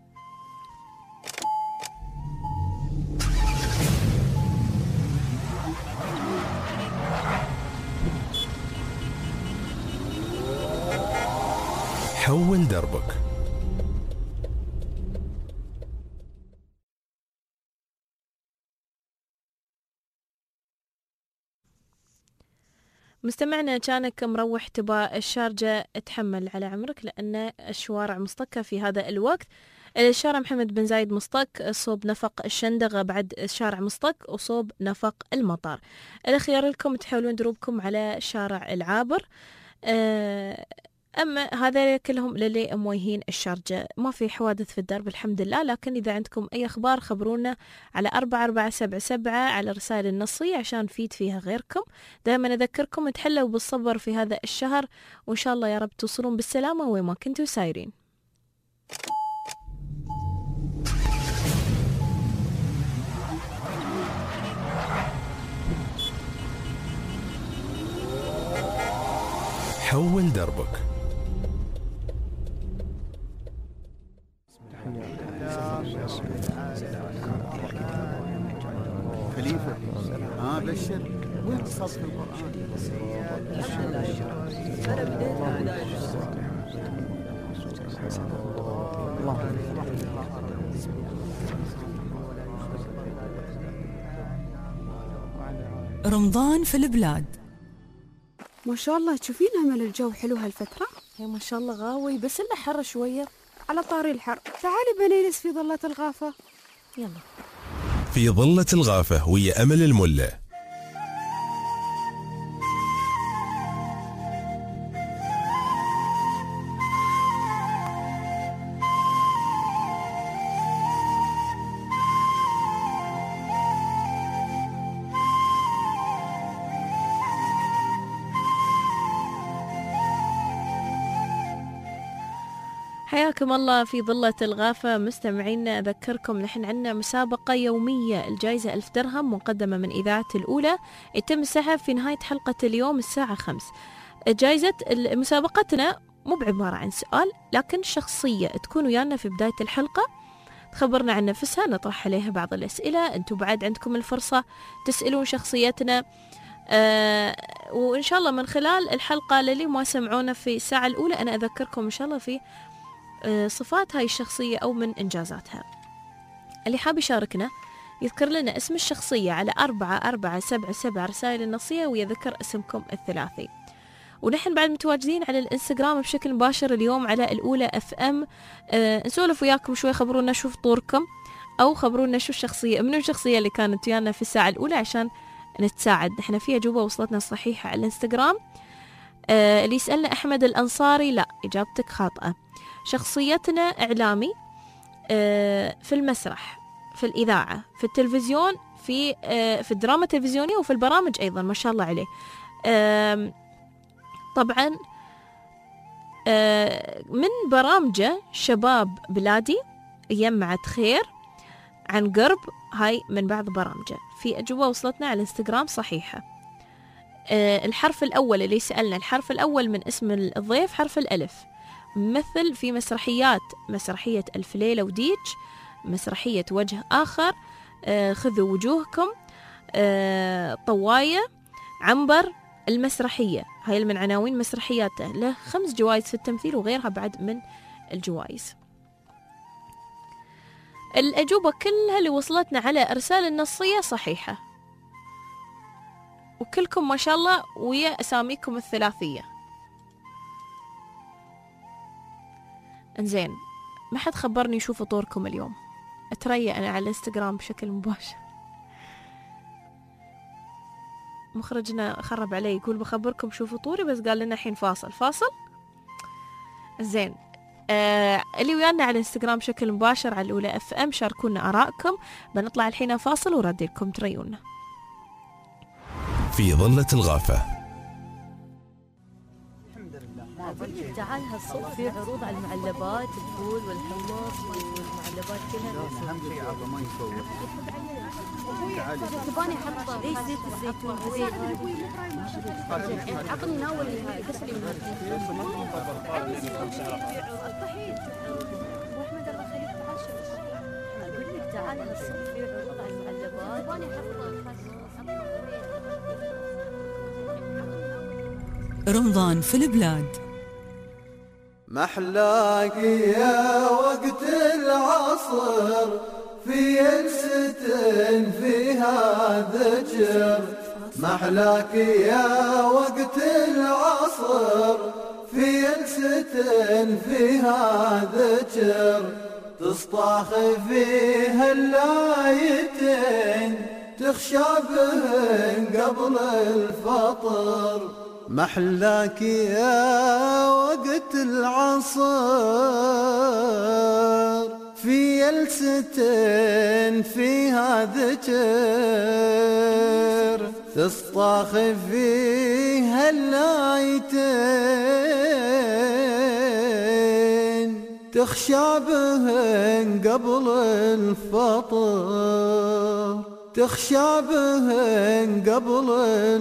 حول دربك. مستمعنا كانك مروح تبا الشارجة اتحمل على عمرك لأن الشوارع مصطكة في هذا الوقت. الشارع محمد بن زايد مصطك صوب نفق الشندقة، بعد الشارع مصطك وصوب نفق المطار. الخيار لكم تحاولون دروبكم على شارع العابر. أه أما هذا كلهم للي موجهين الشارجة. ما في حوادث في الدرب الحمد لله، لكن إذا عندكم أي أخبار خبرونا على أربعة أربعة سبعة سبعة على الرسائل النصية عشان نفيد فيها غيركم. دائما أذكركم تحلوا بالصبر في هذا الشهر، وإن شاء الله يا رب توصلون بالسلامة وين ما كنتوا سايرين. حول دربك. خليفة ها بشر وين صدق القرآن؟ رمضان في البلاد. ما شاء الله تشوفين أمل الجو حلو هالفترة؟ يا ما شاء الله غاوي، بس إلا حر شوية. على طاري الحر تعالي بنجلس في ظلة الغافة. يلا في ظلة الغافة ويا أمل الملة. حياكم الله في ظلة الغافة مستمعينا. أذكركم نحن عندنا مسابقة يومية، الجائزة ألف درهم مقدمة من إذاعة الأولى، يتم السحب في نهاية حلقة اليوم الساعة خمس. جائزة مسابقتنا مو بعبارة عن سؤال، لكن شخصية تكون ويانا في بداية الحلقة تخبرنا عن نفسها، نطرح عليها بعض الأسئلة، أنتم بعد عندكم الفرصة تسألون شخصيتنا. آه وإن شاء الله من خلال الحلقة للي ما سمعونا في الساعة الأولى أنا أذكركم إن شاء الله في آه صفات هاي الشخصية أو من إنجازاتها. اللي حاب يشاركنا يذكر لنا اسم الشخصية على أربعة أربعة سبعة سبعة رسائل النصية ويذكر اسمكم الثلاثي. ونحن بعد متواجدين على الانستغرام بشكل مباشر اليوم على الأولى اف ام. آه نسولف وياكم شوي، خبرونا شو فطوركم أو خبرونا شو الشخصية منو الشخصية اللي كانت ويانا في الساعة الأولى عشان نتساعد. نحن في أجوبة وصلتنا صحيحة على الانستغرام. آه اللي يسألنا أحمد الأنصاري، لا إجابتك خاطئة. شخصيتنا إعلامي، آه في المسرح، في الإذاعة، في التلفزيون، في آه في الدراما التلفزيونية وفي البرامج أيضا ما شاء الله عليه. آه طبعا آه من برامجه شباب بلادي، يمعت خير، عن قرب، هاي من بعض برامجه. في أجوبة وصلتنا على الانستغرام صحيحة. أه الحرف الأول اللي سألنا، الحرف الأول من اسم الضيف حرف الألف. مثل في مسرحيات، مسرحية ألف ليلة وديج، مسرحية وجه آخر، أه خذوا وجوهكم، أه طواية، عنبر، المسرحية، هاي من عناوين مسرحياته. له خمس جوائز في التمثيل وغيرها بعد من الجوائز. الأجوبة كلها اللي وصلتنا على إرسال النصية صحيحة، وكلكم ما شاء الله ويا أساميكم الثلاثية. انزين، ما حد خبرني شو فطوركم اليوم. أتريا أنا على الانستغرام بشكل مباشر. مخرجنا خرب علي يقول بخبركم شو فطوري، بس قال لنا الحين فاصل فاصل. زين، آه اللي ويانا على الانستغرام بشكل مباشر على الأولى اف ام شاركونا آراءكم. بنطلع الحين فاصل وردي لكم تريونا. في ظلة الغافة. تعال هالصوب في عروض على المعلبات، الفول والحمص والمعلبات كلها. الحمد لله ما يصور. تباني احط اي زيت الزيتون زيت. عطني ناولي هاي كسري من واحمد الله خليك تعال. اقول لك تعال هالصوب في عروض على المعلبات. تباني احط رمضان في البلاد. محلاك يا وقت العصر في جلسة فيها ذكر. محلاك يا وقت العصر في جلسة فيها ذكر. تصطاخ فيها اللايتين تخشى بهن قبل الفطر. محلاك يا وقت العصر في جلسة فيها ذكر. تصطاخ فيها اللايتين تخشى بهن قبل الفطر. تخشى بهن قبل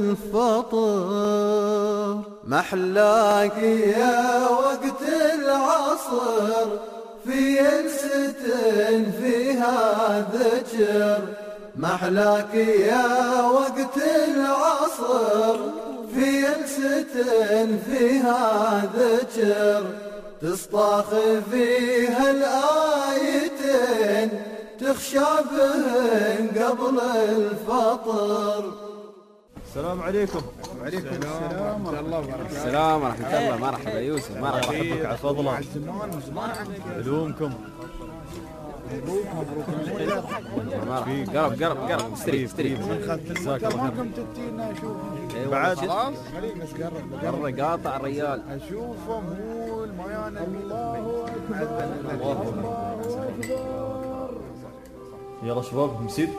الفطر. محلاك يا وقت العصر في جلسة فيها ذكر. محلاك يا وقت العصر في جلسة فيها ذكر. تصطاخ فيها الآيتين تخشى بهن قبل الفطر. السلام عليكم. وعليكم السلام ورحمة الله وبركاته. السلام ورحمة الله. مرحبا يوسف. مرحبا بك على فضلك. علومكم. مبروك مبروك. قرب قرب قرب استري استري. جزاك الله خير. بعد خلاص مرة قاطع الرجال. اشوفه مو الميانة. الله اكبر. يلا شباب مسيد.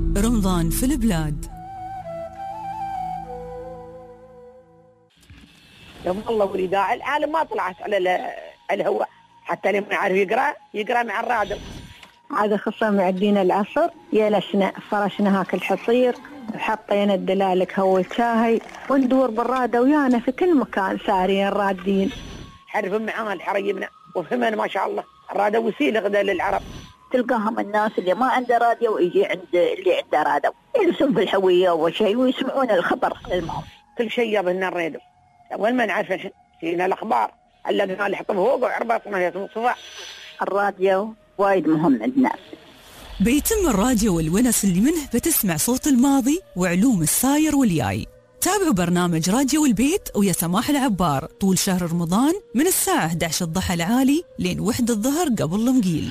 رمضان في البلاد. يوم الله ولي داعي العالم ما طلعت على الهواء، حتى اللي ما يعرف يقرأ يقرأ مع الرادل. عاد خصوصا معدين العصر جلسنا فرشنا هاك الحصير وحطينا الدلالك هو الشاهي وندور بالرادة ويانا في كل مكان سارين رادين. حرف معانا الحريمنا وفهمنا ما شاء الله. الرادة وسيلة غدا للعرب. تلقاهم الناس اللي ما عنده راديو ويجي عند اللي عنده راديو يلسون في الحوية وشيء ويسمعون الخبر المهم. كل شيء جابنا الراديو. وين ما نعرف فينا الأخبار علقنا اللي حطوا فوق وعرباتنا هي صفاء. الراديو وايد مهم عندنا. بيتم الراديو والونس اللي منه بتسمع صوت الماضي وعلوم الساير والياي. تابعوا برنامج راديو البيت ويا سماح العبار طول شهر رمضان من الساعة إحدى عشر الضحى العالي لين واحد الظهر قبل المقيل.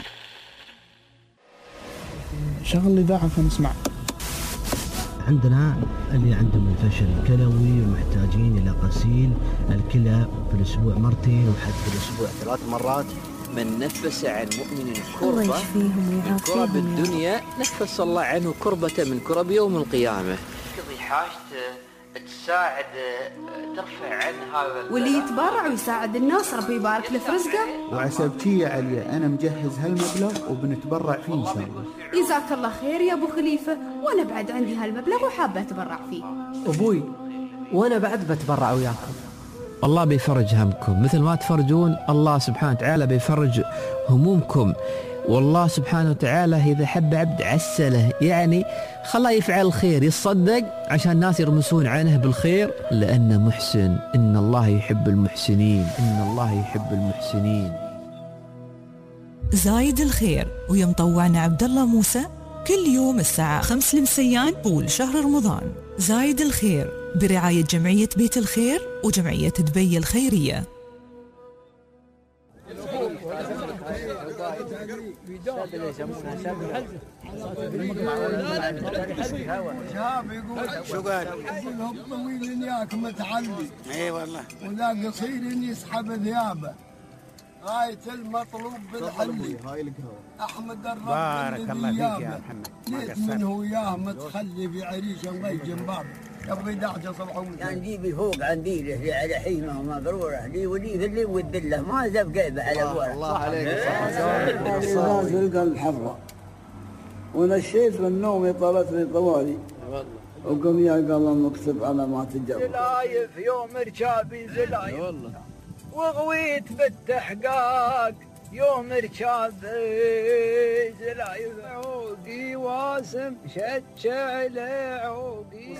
شغل الإذاعة فنسمع. عندنا اللي عندهم الفشل الكلوي ومحتاجين إلى غسيل الكلى في الأسبوع مرتين وحتى الأسبوع ثلاث مرات. من نفس عن مؤمن كربة من كرب الدنيا نفس الله عنه كربة من كرب يوم القيامة. تقضي حاجته تساعد ترفع عن هذا واللي يتبرع ويساعد الناس ربي يبارك له في رزقه. وعسبتي عليا أنا مجهز هالمبلغ وبنتبرع فيه إن شاء الله. جزاك الله خير يا أبو خليفة، وأنا بعد عندي هالمبلغ وحابة أتبرع فيه. أبوي وأنا بعد بتبرع وياكم. الله بيفرج همكم مثل ما تفرجون، الله سبحانه وتعالى بيفرج همومكم. والله سبحانه وتعالى إذا حب عبد عسله، يعني خلاه يفعل الخير يتصدق عشان الناس يرمسون عنه بالخير لأنه محسن. إن الله يحب المحسنين، إن الله يحب المحسنين. زايد الخير ويا مطوعنا عبد الله موسى كل يوم الساعة خمس لمسيان طول شهر رمضان. زايد الخير برعاية جمعية بيت الخير وجمعية دبي الخيرية. شاب يقول شو قال؟ يقول لهم طويل ياك متعلي. اي والله. ولا قصير يسحب ثيابه. غاية المطلوب بالحلي. احمد الرب بارك الله فيك يا محمد. ليت منه وياه متخلي في عريشه الله جنباب. يبغي دعجه صبح كان جيبي فوق عندي اللي على حيمه ومبروره لي ولي ذلي والدله ما زب قيبه على ابوها. الله عليك. الناس القلب حره ونشيت من نومي طلتني طوالي وقم يا قلم مكتب على ما تجرب. زلايف يوم ركابي زلايف والله وغويت بالتحقاق يوم ركابي زلايف عوقي واسم شجع لعوقي.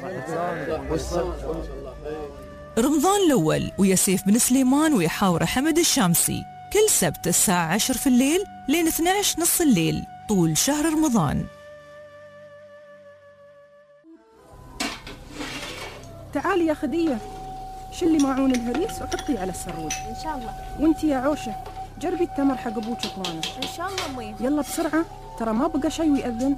رمضان الأول ويا سيف بن سليمان ويحاور حمد الشامسي كل سبت الساعة عشر في الليل لين اثني عشر نص الليل طول شهر رمضان. تعالي يا خدية شلي معون الهريس وحطيه على السرود. إن شاء الله. وانتي يا عوشة جربي التمر حق أبوك وإخوانه. إن شاء الله أمي. يلا بسرعة ترى ما بقى شي ويأذن.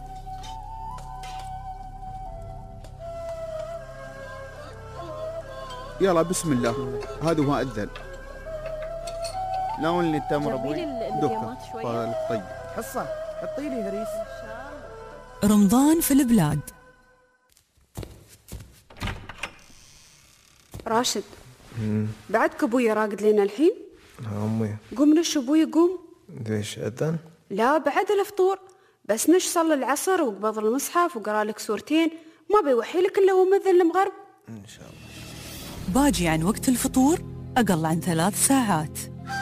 يلا بسم الله. هذا هو أذن. ناولني لي التمر أبوي. دكة طيب. حصة حطي لي هريس. رمضان في البلاد. راشد بعدك أبوي راقد لنا الحين؟ أمي قوم نش أبوي قوم. ليش أذن؟ لا بعد الفطور بس نش صلى العصر وقبض المصحف وقرأ لك سورتين ما بيوحي لك إلا هو مذن المغرب. إن شاء الله. باجي عن وقت الفطور أقل عن ثلاث ساعات.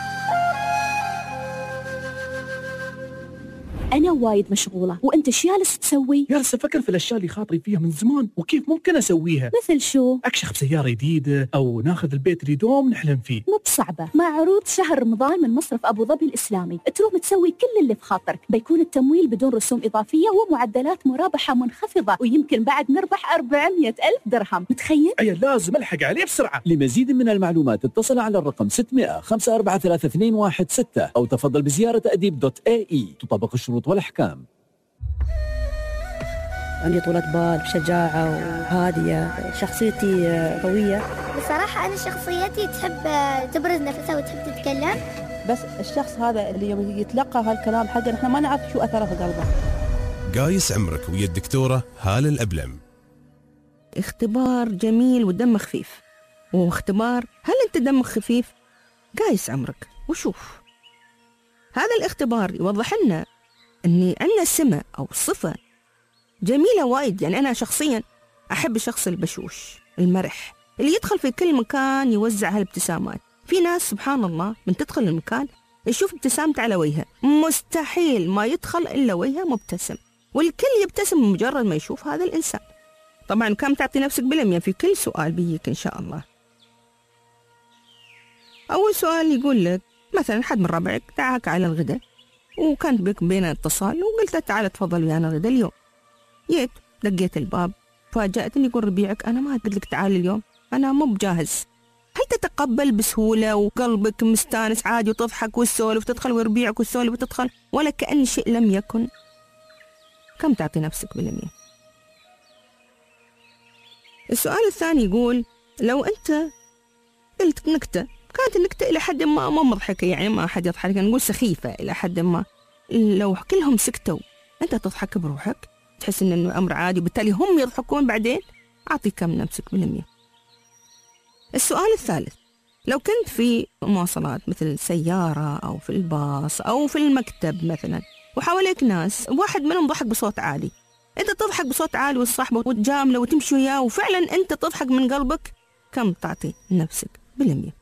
أنا وايد مشغولة وأنت شو جالس تسوي؟ جالس أفكر في الأشياء اللي خاطري فيها من زمان وكيف ممكن أسويها. مثل شو؟ أكشخ بسيارة جديدة أو ناخذ البيت اللي دوم نحلم فيه. مو بصعبة، مع عروض شهر رمضان من مصرف أبو ظبي الإسلامي تروم تسوي كل اللي في خاطرك. بيكون التمويل بدون رسوم إضافية ومعدلات مرابحة منخفضة ويمكن بعد نربح أربعمية ألف درهم. متخيل؟ أي لازم ألحق عليه بسرعة. لمزيد من المعلومات اتصل على الرقم ستمائة خمسة أربعة ثلاثة اثنين واحد ستة أو تفضل بزيارة أديب دوت اي اي. تطبق الشروط والأحكام. عندي طولة بال شجاعة وهادية شخصيتي قوية. بصراحة أنا شخصيتي تحب تبرز نفسها وتحب تتكلم. بس الشخص هذا اللي يوم يتلقى هالكلام حقنا احنا ما نعرف شو أثره في قلبه. قايس عمرك ويا الدكتورة هالة الأبلم. اختبار جميل ودمه خفيف واختبار هل أنت دمك خفيف قايس عمرك وشوف. هذا الاختبار يوضح لنا أني عندنا سمة أو صفة جميلة وايد. يعني أنا شخصيا أحب الشخص البشوش المرح اللي يدخل في كل مكان يوزع هالابتسامات. في ناس سبحان الله من تدخل المكان يشوف ابتسامته على وجهها، مستحيل ما يدخل إلا وجهه مبتسم، والكل يبتسم مجرد ما يشوف هذا الإنسان. طبعا كم تعطي نفسك بالمية في كل سؤال بيجيك إن شاء الله. أول سؤال يقول لك مثلا حد من ربعك دعاك على الغداء وكانت بك بين اتصال وقلت تعال تفضل ويانا الغداء اليوم. جيت دقيت الباب فاجأتني يقول ربيعك أنا ما قلت لك تعال اليوم، أنا مو بجاهز. هل تتقبل بسهولة وقلبك مستانس عادي وتضحك والسولف وتدخل وربيعك والسولف وتدخل ولا كأن شيء لم يكن؟ كم تعطي نفسك بالمية؟ السؤال الثاني يقول لو أنت قلت نكتة كانت النكتة إلى حد ما ما مضحكة، يعني ما أحد يضحك، نقول سخيفة إلى حد ما، لو كلهم سكتوا أنت تضحك بروحك تحس إنه أمر عادي وبالتالي هم يضحكون بعدين؟ أعطي كم نفسك بالمية. السؤال الثالث لو كنت في مواصلات مثل سيارة أو في الباص أو في المكتب مثلا وحواليك ناس واحد منهم ضحك بصوت عالي، أنت تضحك بصوت عالي وتصاحبه وتجامله وتمشي وياه وفعلا أنت تضحك من قلبك، كم تعطي نفسك بالمية؟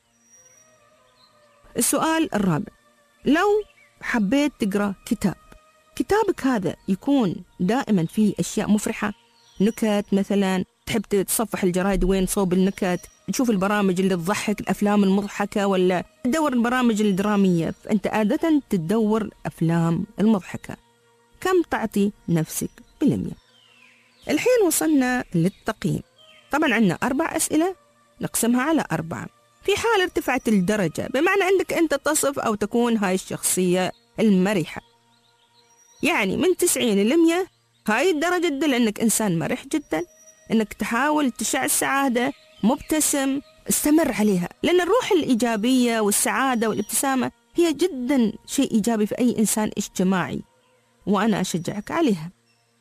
السؤال الرابع لو حبيت تقرأ كتاب، كتابك هذا يكون دائما فيه أشياء مفرحة، نكت مثلا، تحب تتصفح الجرايد وين صوب النكت، تشوف البرامج اللي تضحك، الأفلام المضحكة، ولا تدور البرامج الدرامية؟ فأنت عادة تدور الأفلام المضحكة. كم تعطي نفسك بالمية؟ الحين وصلنا للتقييم. طبعا عندنا أربع أسئلة نقسمها على أربعة. في حال ارتفعت الدرجة بمعنى أنك أنت تصف أو تكون هاي الشخصية المرحة، يعني من تسعين إلى مية هاي الدرجة تدل أنك إنسان مرح جدا، أنك تحاول تشع السعادة، مبتسم، استمر عليها، لأن الروح الإيجابية والسعادة والابتسامة هي جدا شيء إيجابي في أي إنسان اجتماعي، وأنا أشجعك عليها.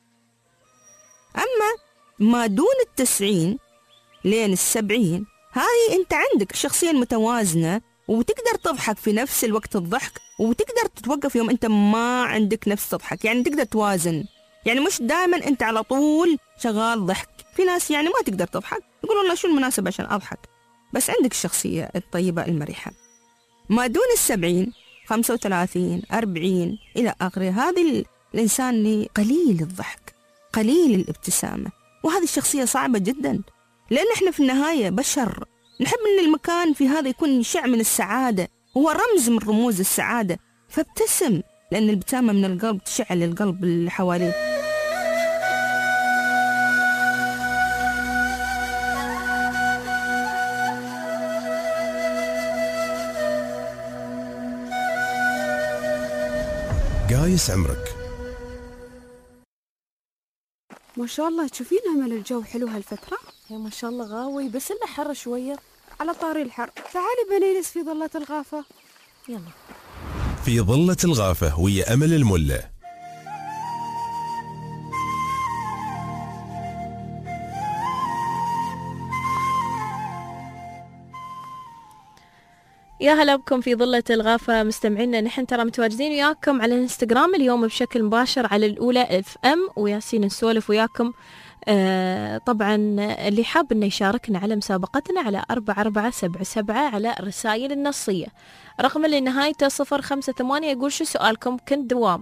أما ما دون التسعين لين السبعين هاي أنت عندك شخصية متوازنة وتقدر تضحك في نفس الوقت الضحك، وتقدر تتوقف يوم أنت ما عندك نفس تضحك، يعني تقدر توازن، يعني مش دائما أنت على طول شغال ضحك. في ناس يعني ما تقدر تضحك يقول والله شو المناسب عشان أضحك، بس عندك الشخصية الطيبة المرحة. ما دون السبعين خمسة وثلاثين أربعين إلى آخره هذه الإنسان اللي قليل الضحك قليل الابتسامة، وهذه الشخصية صعبة جدا، لأن إحنا في النهاية بشر، نحب أن المكان في هذا يكون يشع من السعادة، هو رمز من رموز السعادة، فابتسم، لأن الابتسامة من القلب تشعل القلب اللي حواليه. قايس عمرك. ما شاء الله تشوفين همل الجو حلو هالفترة؟ يا ما شاء الله غاوي، بس إلا حر شوية. على طاري الحر تعالي بنجلس في ظلة الغافة. يلا في ظلة الغافة ويا أمل الملة. يا هلا بكم في ظلة الغافة مستمعينا. نحن ترى متواجدين وياكم على الانستغرام اليوم بشكل مباشر على الأولى اف ام، وياسين نسولف وياكم. آه طبعا اللي حاب انه يشاركنا على مسابقتنا على أربعة أربعة سبعة سبعة على الرسائل النصية، رقم اللي نهايته صفر خمسة ثمانية، يقول شو سؤالكم؟ كنت دوام.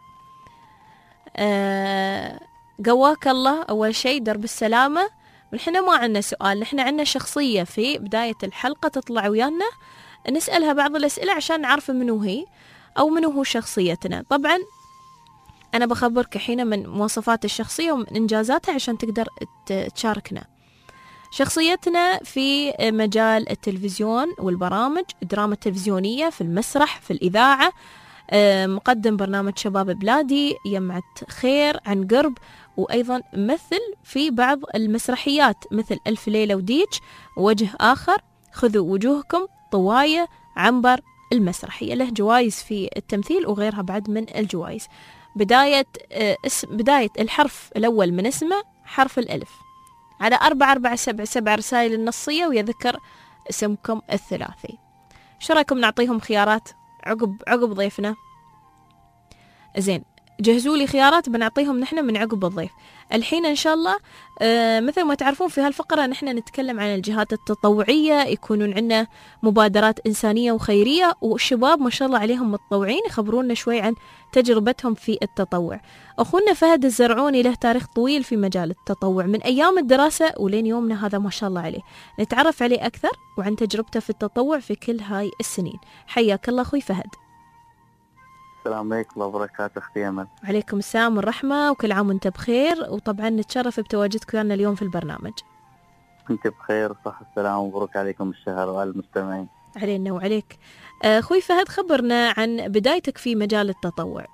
آه قواك الله أول شيء، درب السلامة. ونحن ما عندنا سؤال، نحن عندنا شخصية في بداية الحلقة تطلع ويانا نسألها بعض الأسئلة عشان نعرف منو هي أو منو هو شخصيتنا. طبعا أنا بخبرك حين من مواصفات الشخصية ومن إنجازاتها عشان تقدر تشاركنا. شخصيتنا في مجال التلفزيون والبرامج، الدراما التلفزيونية، في المسرح، في الإذاعة، مقدم برنامج شباب بلادي، يمعة خير، عن قرب، وأيضا مثل في بعض المسرحيات مثل ألف ليلة وديج، وجه آخر، خذوا وجوهكم، طواية، عنبر، المسرحية. له جوائز في التمثيل وغيرها بعد من الجوائز. بداية اسم بداية الحرف الأول من اسمه حرف الألف. على أربعة أربعة سبعة سبعة رسائل النصية، ويذكر اسمكم الثلاثي. شو رايكم نعطيهم خيارات عقب عقب ضيفنا؟ زين، جهزوا لي خيارات بنعطيهم نحن من عقب الضيف. الحين إن شاء الله آه مثل ما تعرفون في هالفقرة نحن نتكلم عن الجهات التطوعية، يكونون عندنا مبادرات إنسانية وخيرية، والشباب ما شاء الله عليهم متطوعين يخبرونا شوي عن تجربتهم في التطوع. أخونا فهد الزرعوني له تاريخ طويل في مجال التطوع من أيام الدراسة ولين يومنا هذا ما شاء الله عليه. نتعرف عليه أكثر وعن تجربته في التطوع في كل هاي السنين. حياك الله أخوي فهد. السلام عليكم وبركاته أختي أمل. وعليكم السلام والرحمة، وكل عام وانت بخير، وطبعا نتشرف بتواجدك ويانا اليوم في البرنامج. انت بخير وصحة السلام ومبروك عليكم الشهر وعلى المستمعين. علينا وعليك. أخوي فهد خبرنا عن بدايتك في مجال التطوع.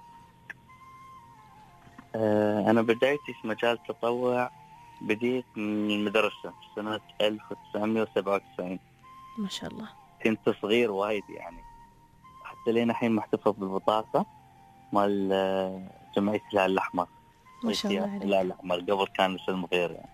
أنا بدايتي في مجال التطوع بديت من المدرسة سنة ألف وتسعمائة وسبعة وتسعين. ما شاء الله. كنت صغير وايد يعني، حتى لين الحين محتفظ بالبطاقة مال جمعية الهلال الأحمر. ما شاء الله عليك. الهلال الأحمر قبل كان اسم غير يعني.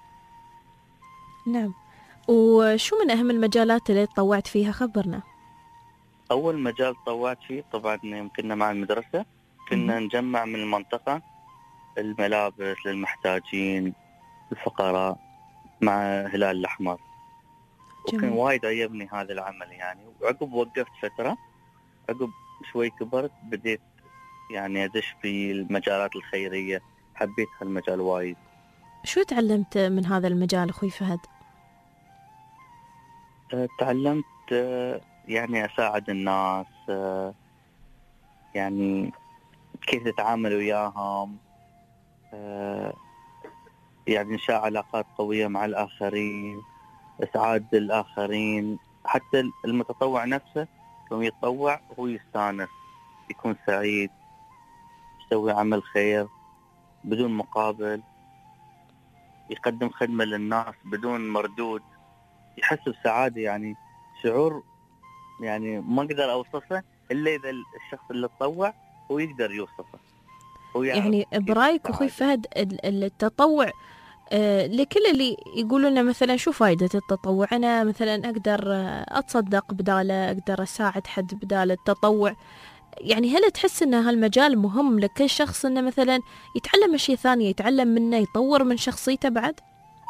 نعم. وشو من أهم المجالات اللي تطوعت فيها؟ خبرنا. أول مجال تطوعت فيه طبعا يمكننا مع المدرسة، كنا نجمع من المنطقة الملابس للمحتاجين الفقراء مع الهلال الأحمر. وكان وايد عجبني هذا العمل يعني. وعقب وقفت فترة، عقب شوي كبرت بديت يعني أدش في المجالات الخيرية، حبيت هالمجال وايد. شو تعلمت من هذا المجال أخوي فهد؟ أه تعلمت أه يعني أساعد الناس، أه يعني كيف تتعامل وياهم، أه يعني إنشاء علاقات قوية مع الآخرين، إسعاد الآخرين. حتى المتطوع نفسه لما يتطوع هو يستانس، يكون سعيد، يسوي عمل خير بدون مقابل، يقدم خدمة للناس بدون مردود، يحس بسعادة. يعني شعور يعني ما أقدر أوصفه إلا إذا الشخص اللي تطوع هو يقدر يوصفه. هو يعني برأيك أخوي فهد التطوع آه لكل اللي يقولوا لنا مثلا شو فايدة التطوع، أنا مثلا أقدر أتصدق بداله، أقدر أساعد حد بدال التطوع، يعني هل تحس أن هالمجال مهم لكل شخص أنه مثلا يتعلم أشياء ثانية، يتعلم منه، يطور من شخصيته بعد؟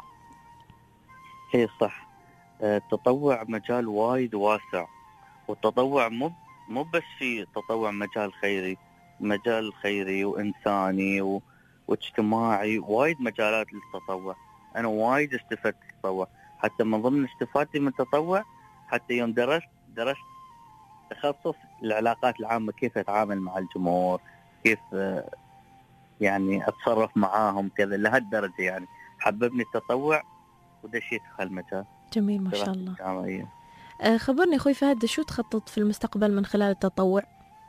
إيه صح. التطوع مجال وايد واسع، والتطوع مو مو بس في تطوع مجال خيري، مجال خيري وإنساني و... واجتماعي، وايد مجالات للتطوع. أنا وايد استفدت من التطوع، حتى من ضمن استفادتي من التطوع حتى يوم درست درست تخصص العلاقات العامة، كيف أتعامل مع الجمهور، كيف يعني أتصرف معاهم كذا، لهالدرجة يعني حببني التطوع ودشيت في هالمجال. جميل ما شاء الله. أه خبرني أخوي فهد، شو تخطط في المستقبل من خلال التطوع؟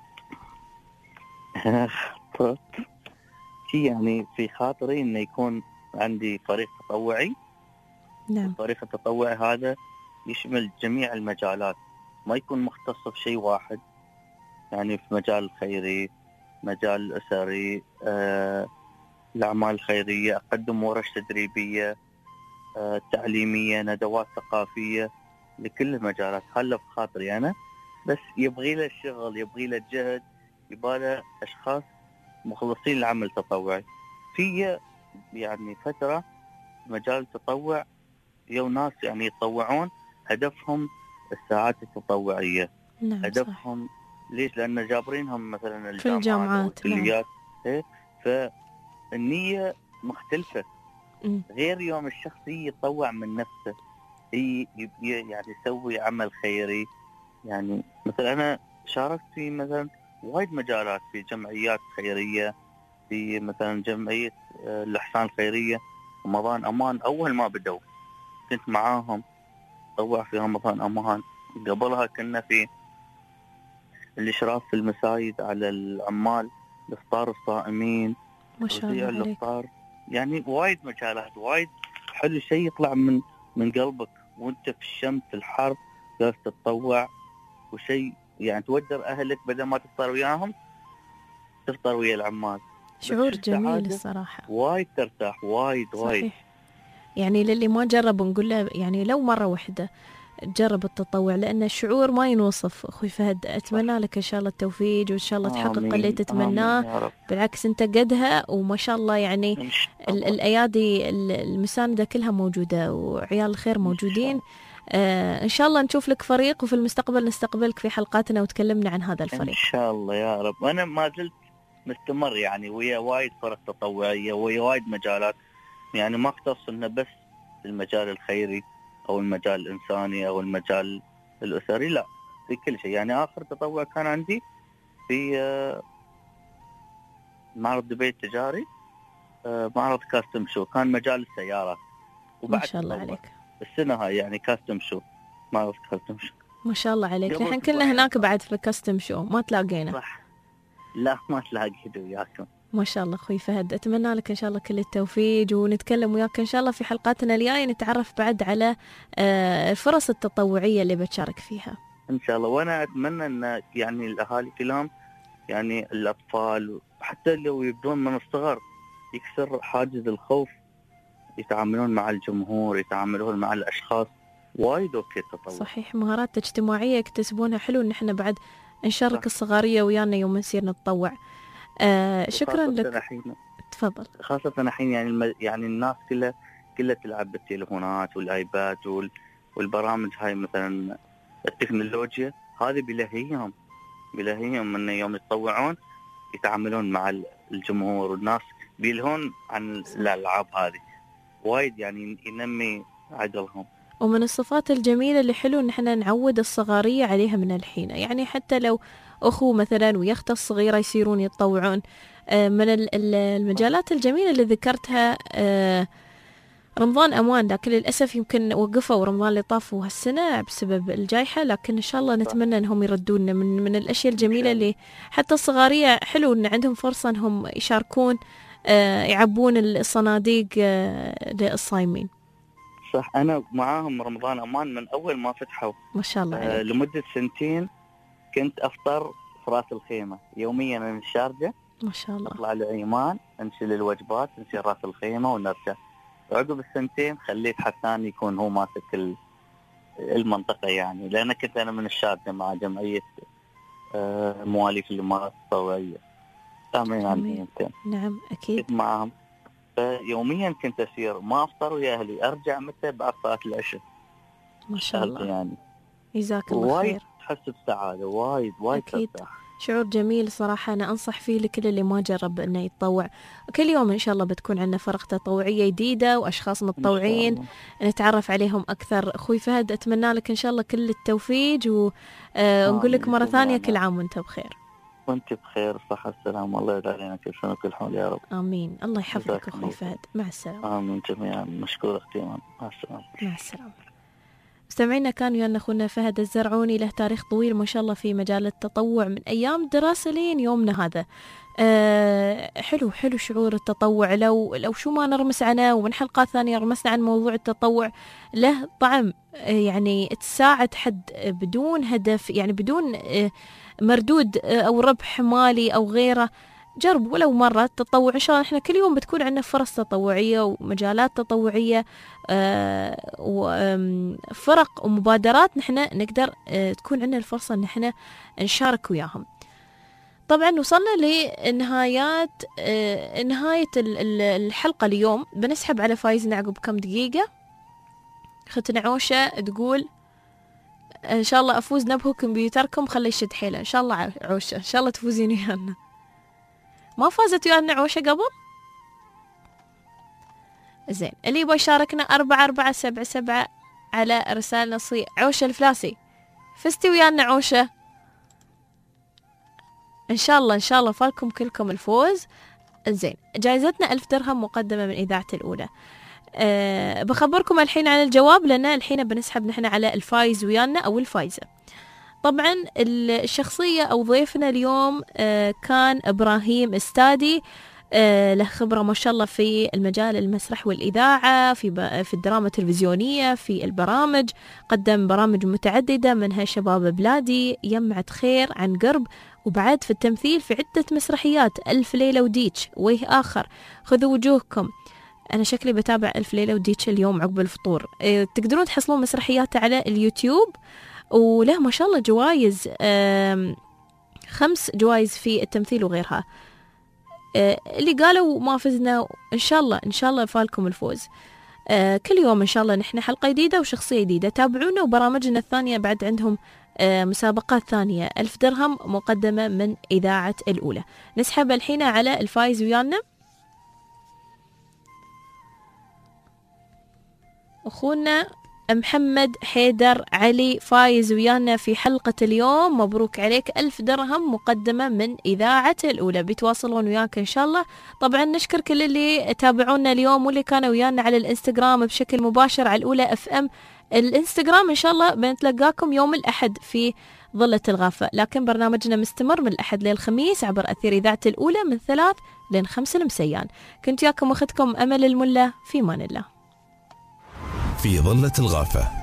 خطط يعني في خاطري إنه يكون عندي فريق تطوعي. نعم. الفريق التطوعي هذا يشمل جميع المجالات، ما يكون مختص في شيء واحد، يعني في مجال الخيري، مجال الأسري، آه، الأعمال الخيرية، أقدم ورش تدريبية، آه، تعليمية، ندوات ثقافية، لكل المجالات. هلا في خاطري أنا، بس يبغي له الشغل، يبغي له الجهد، يبغى له أشخاص مخلصين للعمل التطوعي. في يعني فترة مجال التطوع يو ناس يعني يتطوعون هدفهم الساعات التطوعية. نعم هدفهم صح. ليش؟ لأن جابرينهم مثلا الجامعات والكليات. نعم. فالنية مختلفة. م. غير يوم الشخص يتطوع من نفسه، هي يعني يسوي عمل خيري. يعني مثلا أنا شاركت في مثلا وايد مجالات، في جمعيات خيرية، في مثلا جمعية الإحسان الخيرية رمضان أمان، أول ما بدوا كنت معاهم طوع في رمضان أمان. قبلها كنا في الإشراف في المساجد على العمال، إفطار الصائمين، ما شاء الله عليك. الإفطار. يعني وايد مجالات، وايد حلو، شيء يطلع من من قلبك وانت في الشمس في الحر جالس تتطوع، وشيء يعني تودر أهلك بدل ما تفطر وياهم تفطر ويا العمال. شعور جميل الصراحة. وايد ترتاح، وايد وايد. صحيح. يعني للي ما جرب نقول له يعني لو مرة واحدة جرب التطوع لأن الشعور ما ينوصف. أخوي فهد أتمنى لك إن شاء الله التوفيق وإن شاء الله تحقق اللي تتمناه. بالعكس أنت قدها وما شاء الله يعني ال- الأيادي المساندة كلها موجودة وعيال الخير موجودين. آه إن شاء الله نشوف لك فريق وفي المستقبل نستقبلك في حلقاتنا وتكلمنا عن هذا الفريق إن شاء الله يا رب. أنا ما زلت مستمر يعني ويا وايد فرق تطوعية ويا وايد مجالات، يعني ما اختص إنه بس المجال الخيري أو المجال الإنساني أو المجال الأسري، لا في كل شيء. يعني آخر تطوع كان عندي في معرض دبي التجاري، معرض كاستم شو، كان مجال السيارات. ما شاء الله عليك. السنة هاي يعني كاستم شو، معرض كاستم شو. ما شاء الله عليك. نحن كلنا هناك بعد في الكاستم شو ما تلاقينا. صح. لا ما تلاقينا وياكم. ما شاء الله أخوي فهد، أتمنى لك إن شاء الله كل التوفيق ونتكلم وياك إن شاء الله في حلقاتنا الجاية نتعرف بعد على الفرص التطوعية اللي بتشارك فيها إن شاء الله. وأنا أتمنى أن يعني الأهالي كلهم يعني الأطفال حتى لو يبدون من الصغر يكسر حاجز الخوف، يتعاملون مع الجمهور، يتعاملون مع الأشخاص. وايد أوكي التطوع. صحيح، مهارات اجتماعية يكتسبونها. حلو إن إحنا بعد نشارك الصغارية ويانا يوم نسير نتطوع. آه شكرا لك. تفضل. خاصة الحين يعني الم... يعني الناس كلها كلها تلعب بالتليفونات والآيباد وال... والبرامج هاي مثلا التكنولوجيا هذه بلهيهم بلهيهم من يوم يتطوعون يتعاملون مع الجمهور والناس بيلهون عن الألعاب هذه. وايد يعني ينمي عقلهم. ومن الصفات الجميلة اللي حلو إن احنا نعود الصغارية عليها من الحين، يعني حتى لو أخو مثلا ويخت الصغيرة يصيرون يتطوعون. من المجالات الجميلة اللي ذكرتها رمضان أمان، لكن للأسف يمكن وقفوا رمضان اللي طافوا هالسنة بسبب الجائحة، لكن إن شاء الله نتمنى أنهم يردون. من من الأشياء الجميلة اللي حتى الصغارية حلو أن عندهم فرصة أنهم يشاركون يعبون الصناديق للصايمين. صح، أنا معاهم رمضان أمان من أول ما فتحوا ما شاء الله عليك. آه لمدة سنتين كنت أفطر في راس الخيمة يوميا من الشارجة. ما شاء الله. أطلع لعيمان نشيل الوجبات نشيل راس الخيمة ونرجع. عقب السنتين خليت حسان يكون هو ماسك المنطقة، يعني لأن كنت أنا من الشارجة مع جمعية آه مواليف الإمارات الطوعية تامين عن نعم أكيد كنت معهم. فيوميا كنت أسير ما أفطر ويا أهلي، أرجع متى بعد صلاة العشاء. ما شاء الله يعني جزاك الله خير. وايد تحس بسعادة، وايد وايد أكيد ترتاح. شعور جميل صراحة. أنا أنصح فيه لكل اللي ما جرب أنه يتطوع. كل يوم إن شاء الله بتكون عندنا فرق تطوعية جديدة وأشخاص متطوعين نتعرف عليهم أكثر. أخوي فهد أتمنى لك إن شاء الله كل التوفيق ونقول لك مرة ثانية كل عام وأنت بخير. وأنت بخير صحة السلام، الله يرضى علينا كل سنة وكل حول يا رب. آمين. الله يحفظك أخوي فهد. مع السلامة. آمين جميعا. مشكور أختي إيمان. مع السلامة. مع السلامة. مستمعينا كان ويانا أخونا فهد الزرعوني، له تاريخ طويل ما شاء الله في مجال التطوع من أيام دراسة لين يومنا هذا. أه حلو حلو شعور التطوع. لو لو شو ما نرمس عنه، ومن حلقات ثانية رمسنا عن موضوع التطوع، له طعم يعني تساعد حد بدون هدف، يعني بدون أه مردود أه أو ربح مالي أو غيره. جرب ولو مرة التطوع. إن شاء الله إحنا كل يوم بتكون عندنا فرص تطوعية ومجالات تطوعية آه وفرق ومبادرات نحن نقدر آه تكون عندنا الفرصة إن إحنا نشارك وياهم. طبعا وصلنا لنهايات آه نهاية الحلقة اليوم. بنسحب على فايزنا عقب كم دقيقة. أختنا عوشة تقول إن شاء الله أفوز نبهو كمبيوتركم خلي يشد حيله. إن شاء الله عوشة إن شاء الله تفوزين ويانا. ما فازت ويانا عوشة قبل؟ زين، اللي يبغى يشاركنا أربعة أربعة سبعة سبعة على رسالة نصية. عوشة الفلاسي فزتي ويانا عوشة إن شاء الله إن شاء الله فالكم كلكم الفوز. زين، جائزتنا ألف درهم مقدمة من إذاعة الأولى. أه بخبركم الحين عن الجواب، لأن الحين بنسحب نحن على الفايز ويانا أو الفايزة. طبعا الشخصية أو ضيفنا اليوم كان إبراهيم استادي، له خبرة ما شاء الله في المجال المسرح والإذاعة، في في الدراما التلفزيونية، في البرامج. قدم برامج متعددة منها شباب بلادي، يمعة خير، عن قرب، وبعد في التمثيل في عدة مسرحيات، ألف ليلة وديتش، ويه آخر، خذوا وجوهكم، أنا شكلي بتابع ألف ليلة وديتش اليوم عقب الفطور. أه تقدرون تحصلون مسرحياته على اليوتيوب، وله ما شاء الله جوائز، أه خمس جوائز في التمثيل وغيرها. أه اللي قالوا ما فزنا، إن شاء الله إن شاء الله فالكم الفوز. أه كل يوم إن شاء الله نحن حلقة جديدة وشخصية جديدة. تابعونا، وبرامجنا الثانية بعد عندهم أه مسابقات ثانية. ألف درهم مقدمة من إذاعة الأولى. نسحب الحين على الفايز ويانا أخونا محمد حيدر علي، فايز ويانا في حلقة اليوم. مبروك عليك، ألف درهم مقدمة من إذاعة الأولى. بيتواصلون وياك إن شاء الله. طبعا نشكر كل اللي تابعونا اليوم واللي كانوا ويانا على الإنستغرام بشكل مباشر على الأولى اف ام الإنستغرام. إن شاء الله بنتلقاكم يوم الأحد في ظلة الغافة، لكن برنامجنا مستمر من الأحد للخميس عبر أثير إذاعة الأولى من ثلاث لين خمس المسيان. كنت ياكم أختكم أمل الملا، في مان الله. في ظلة الغافة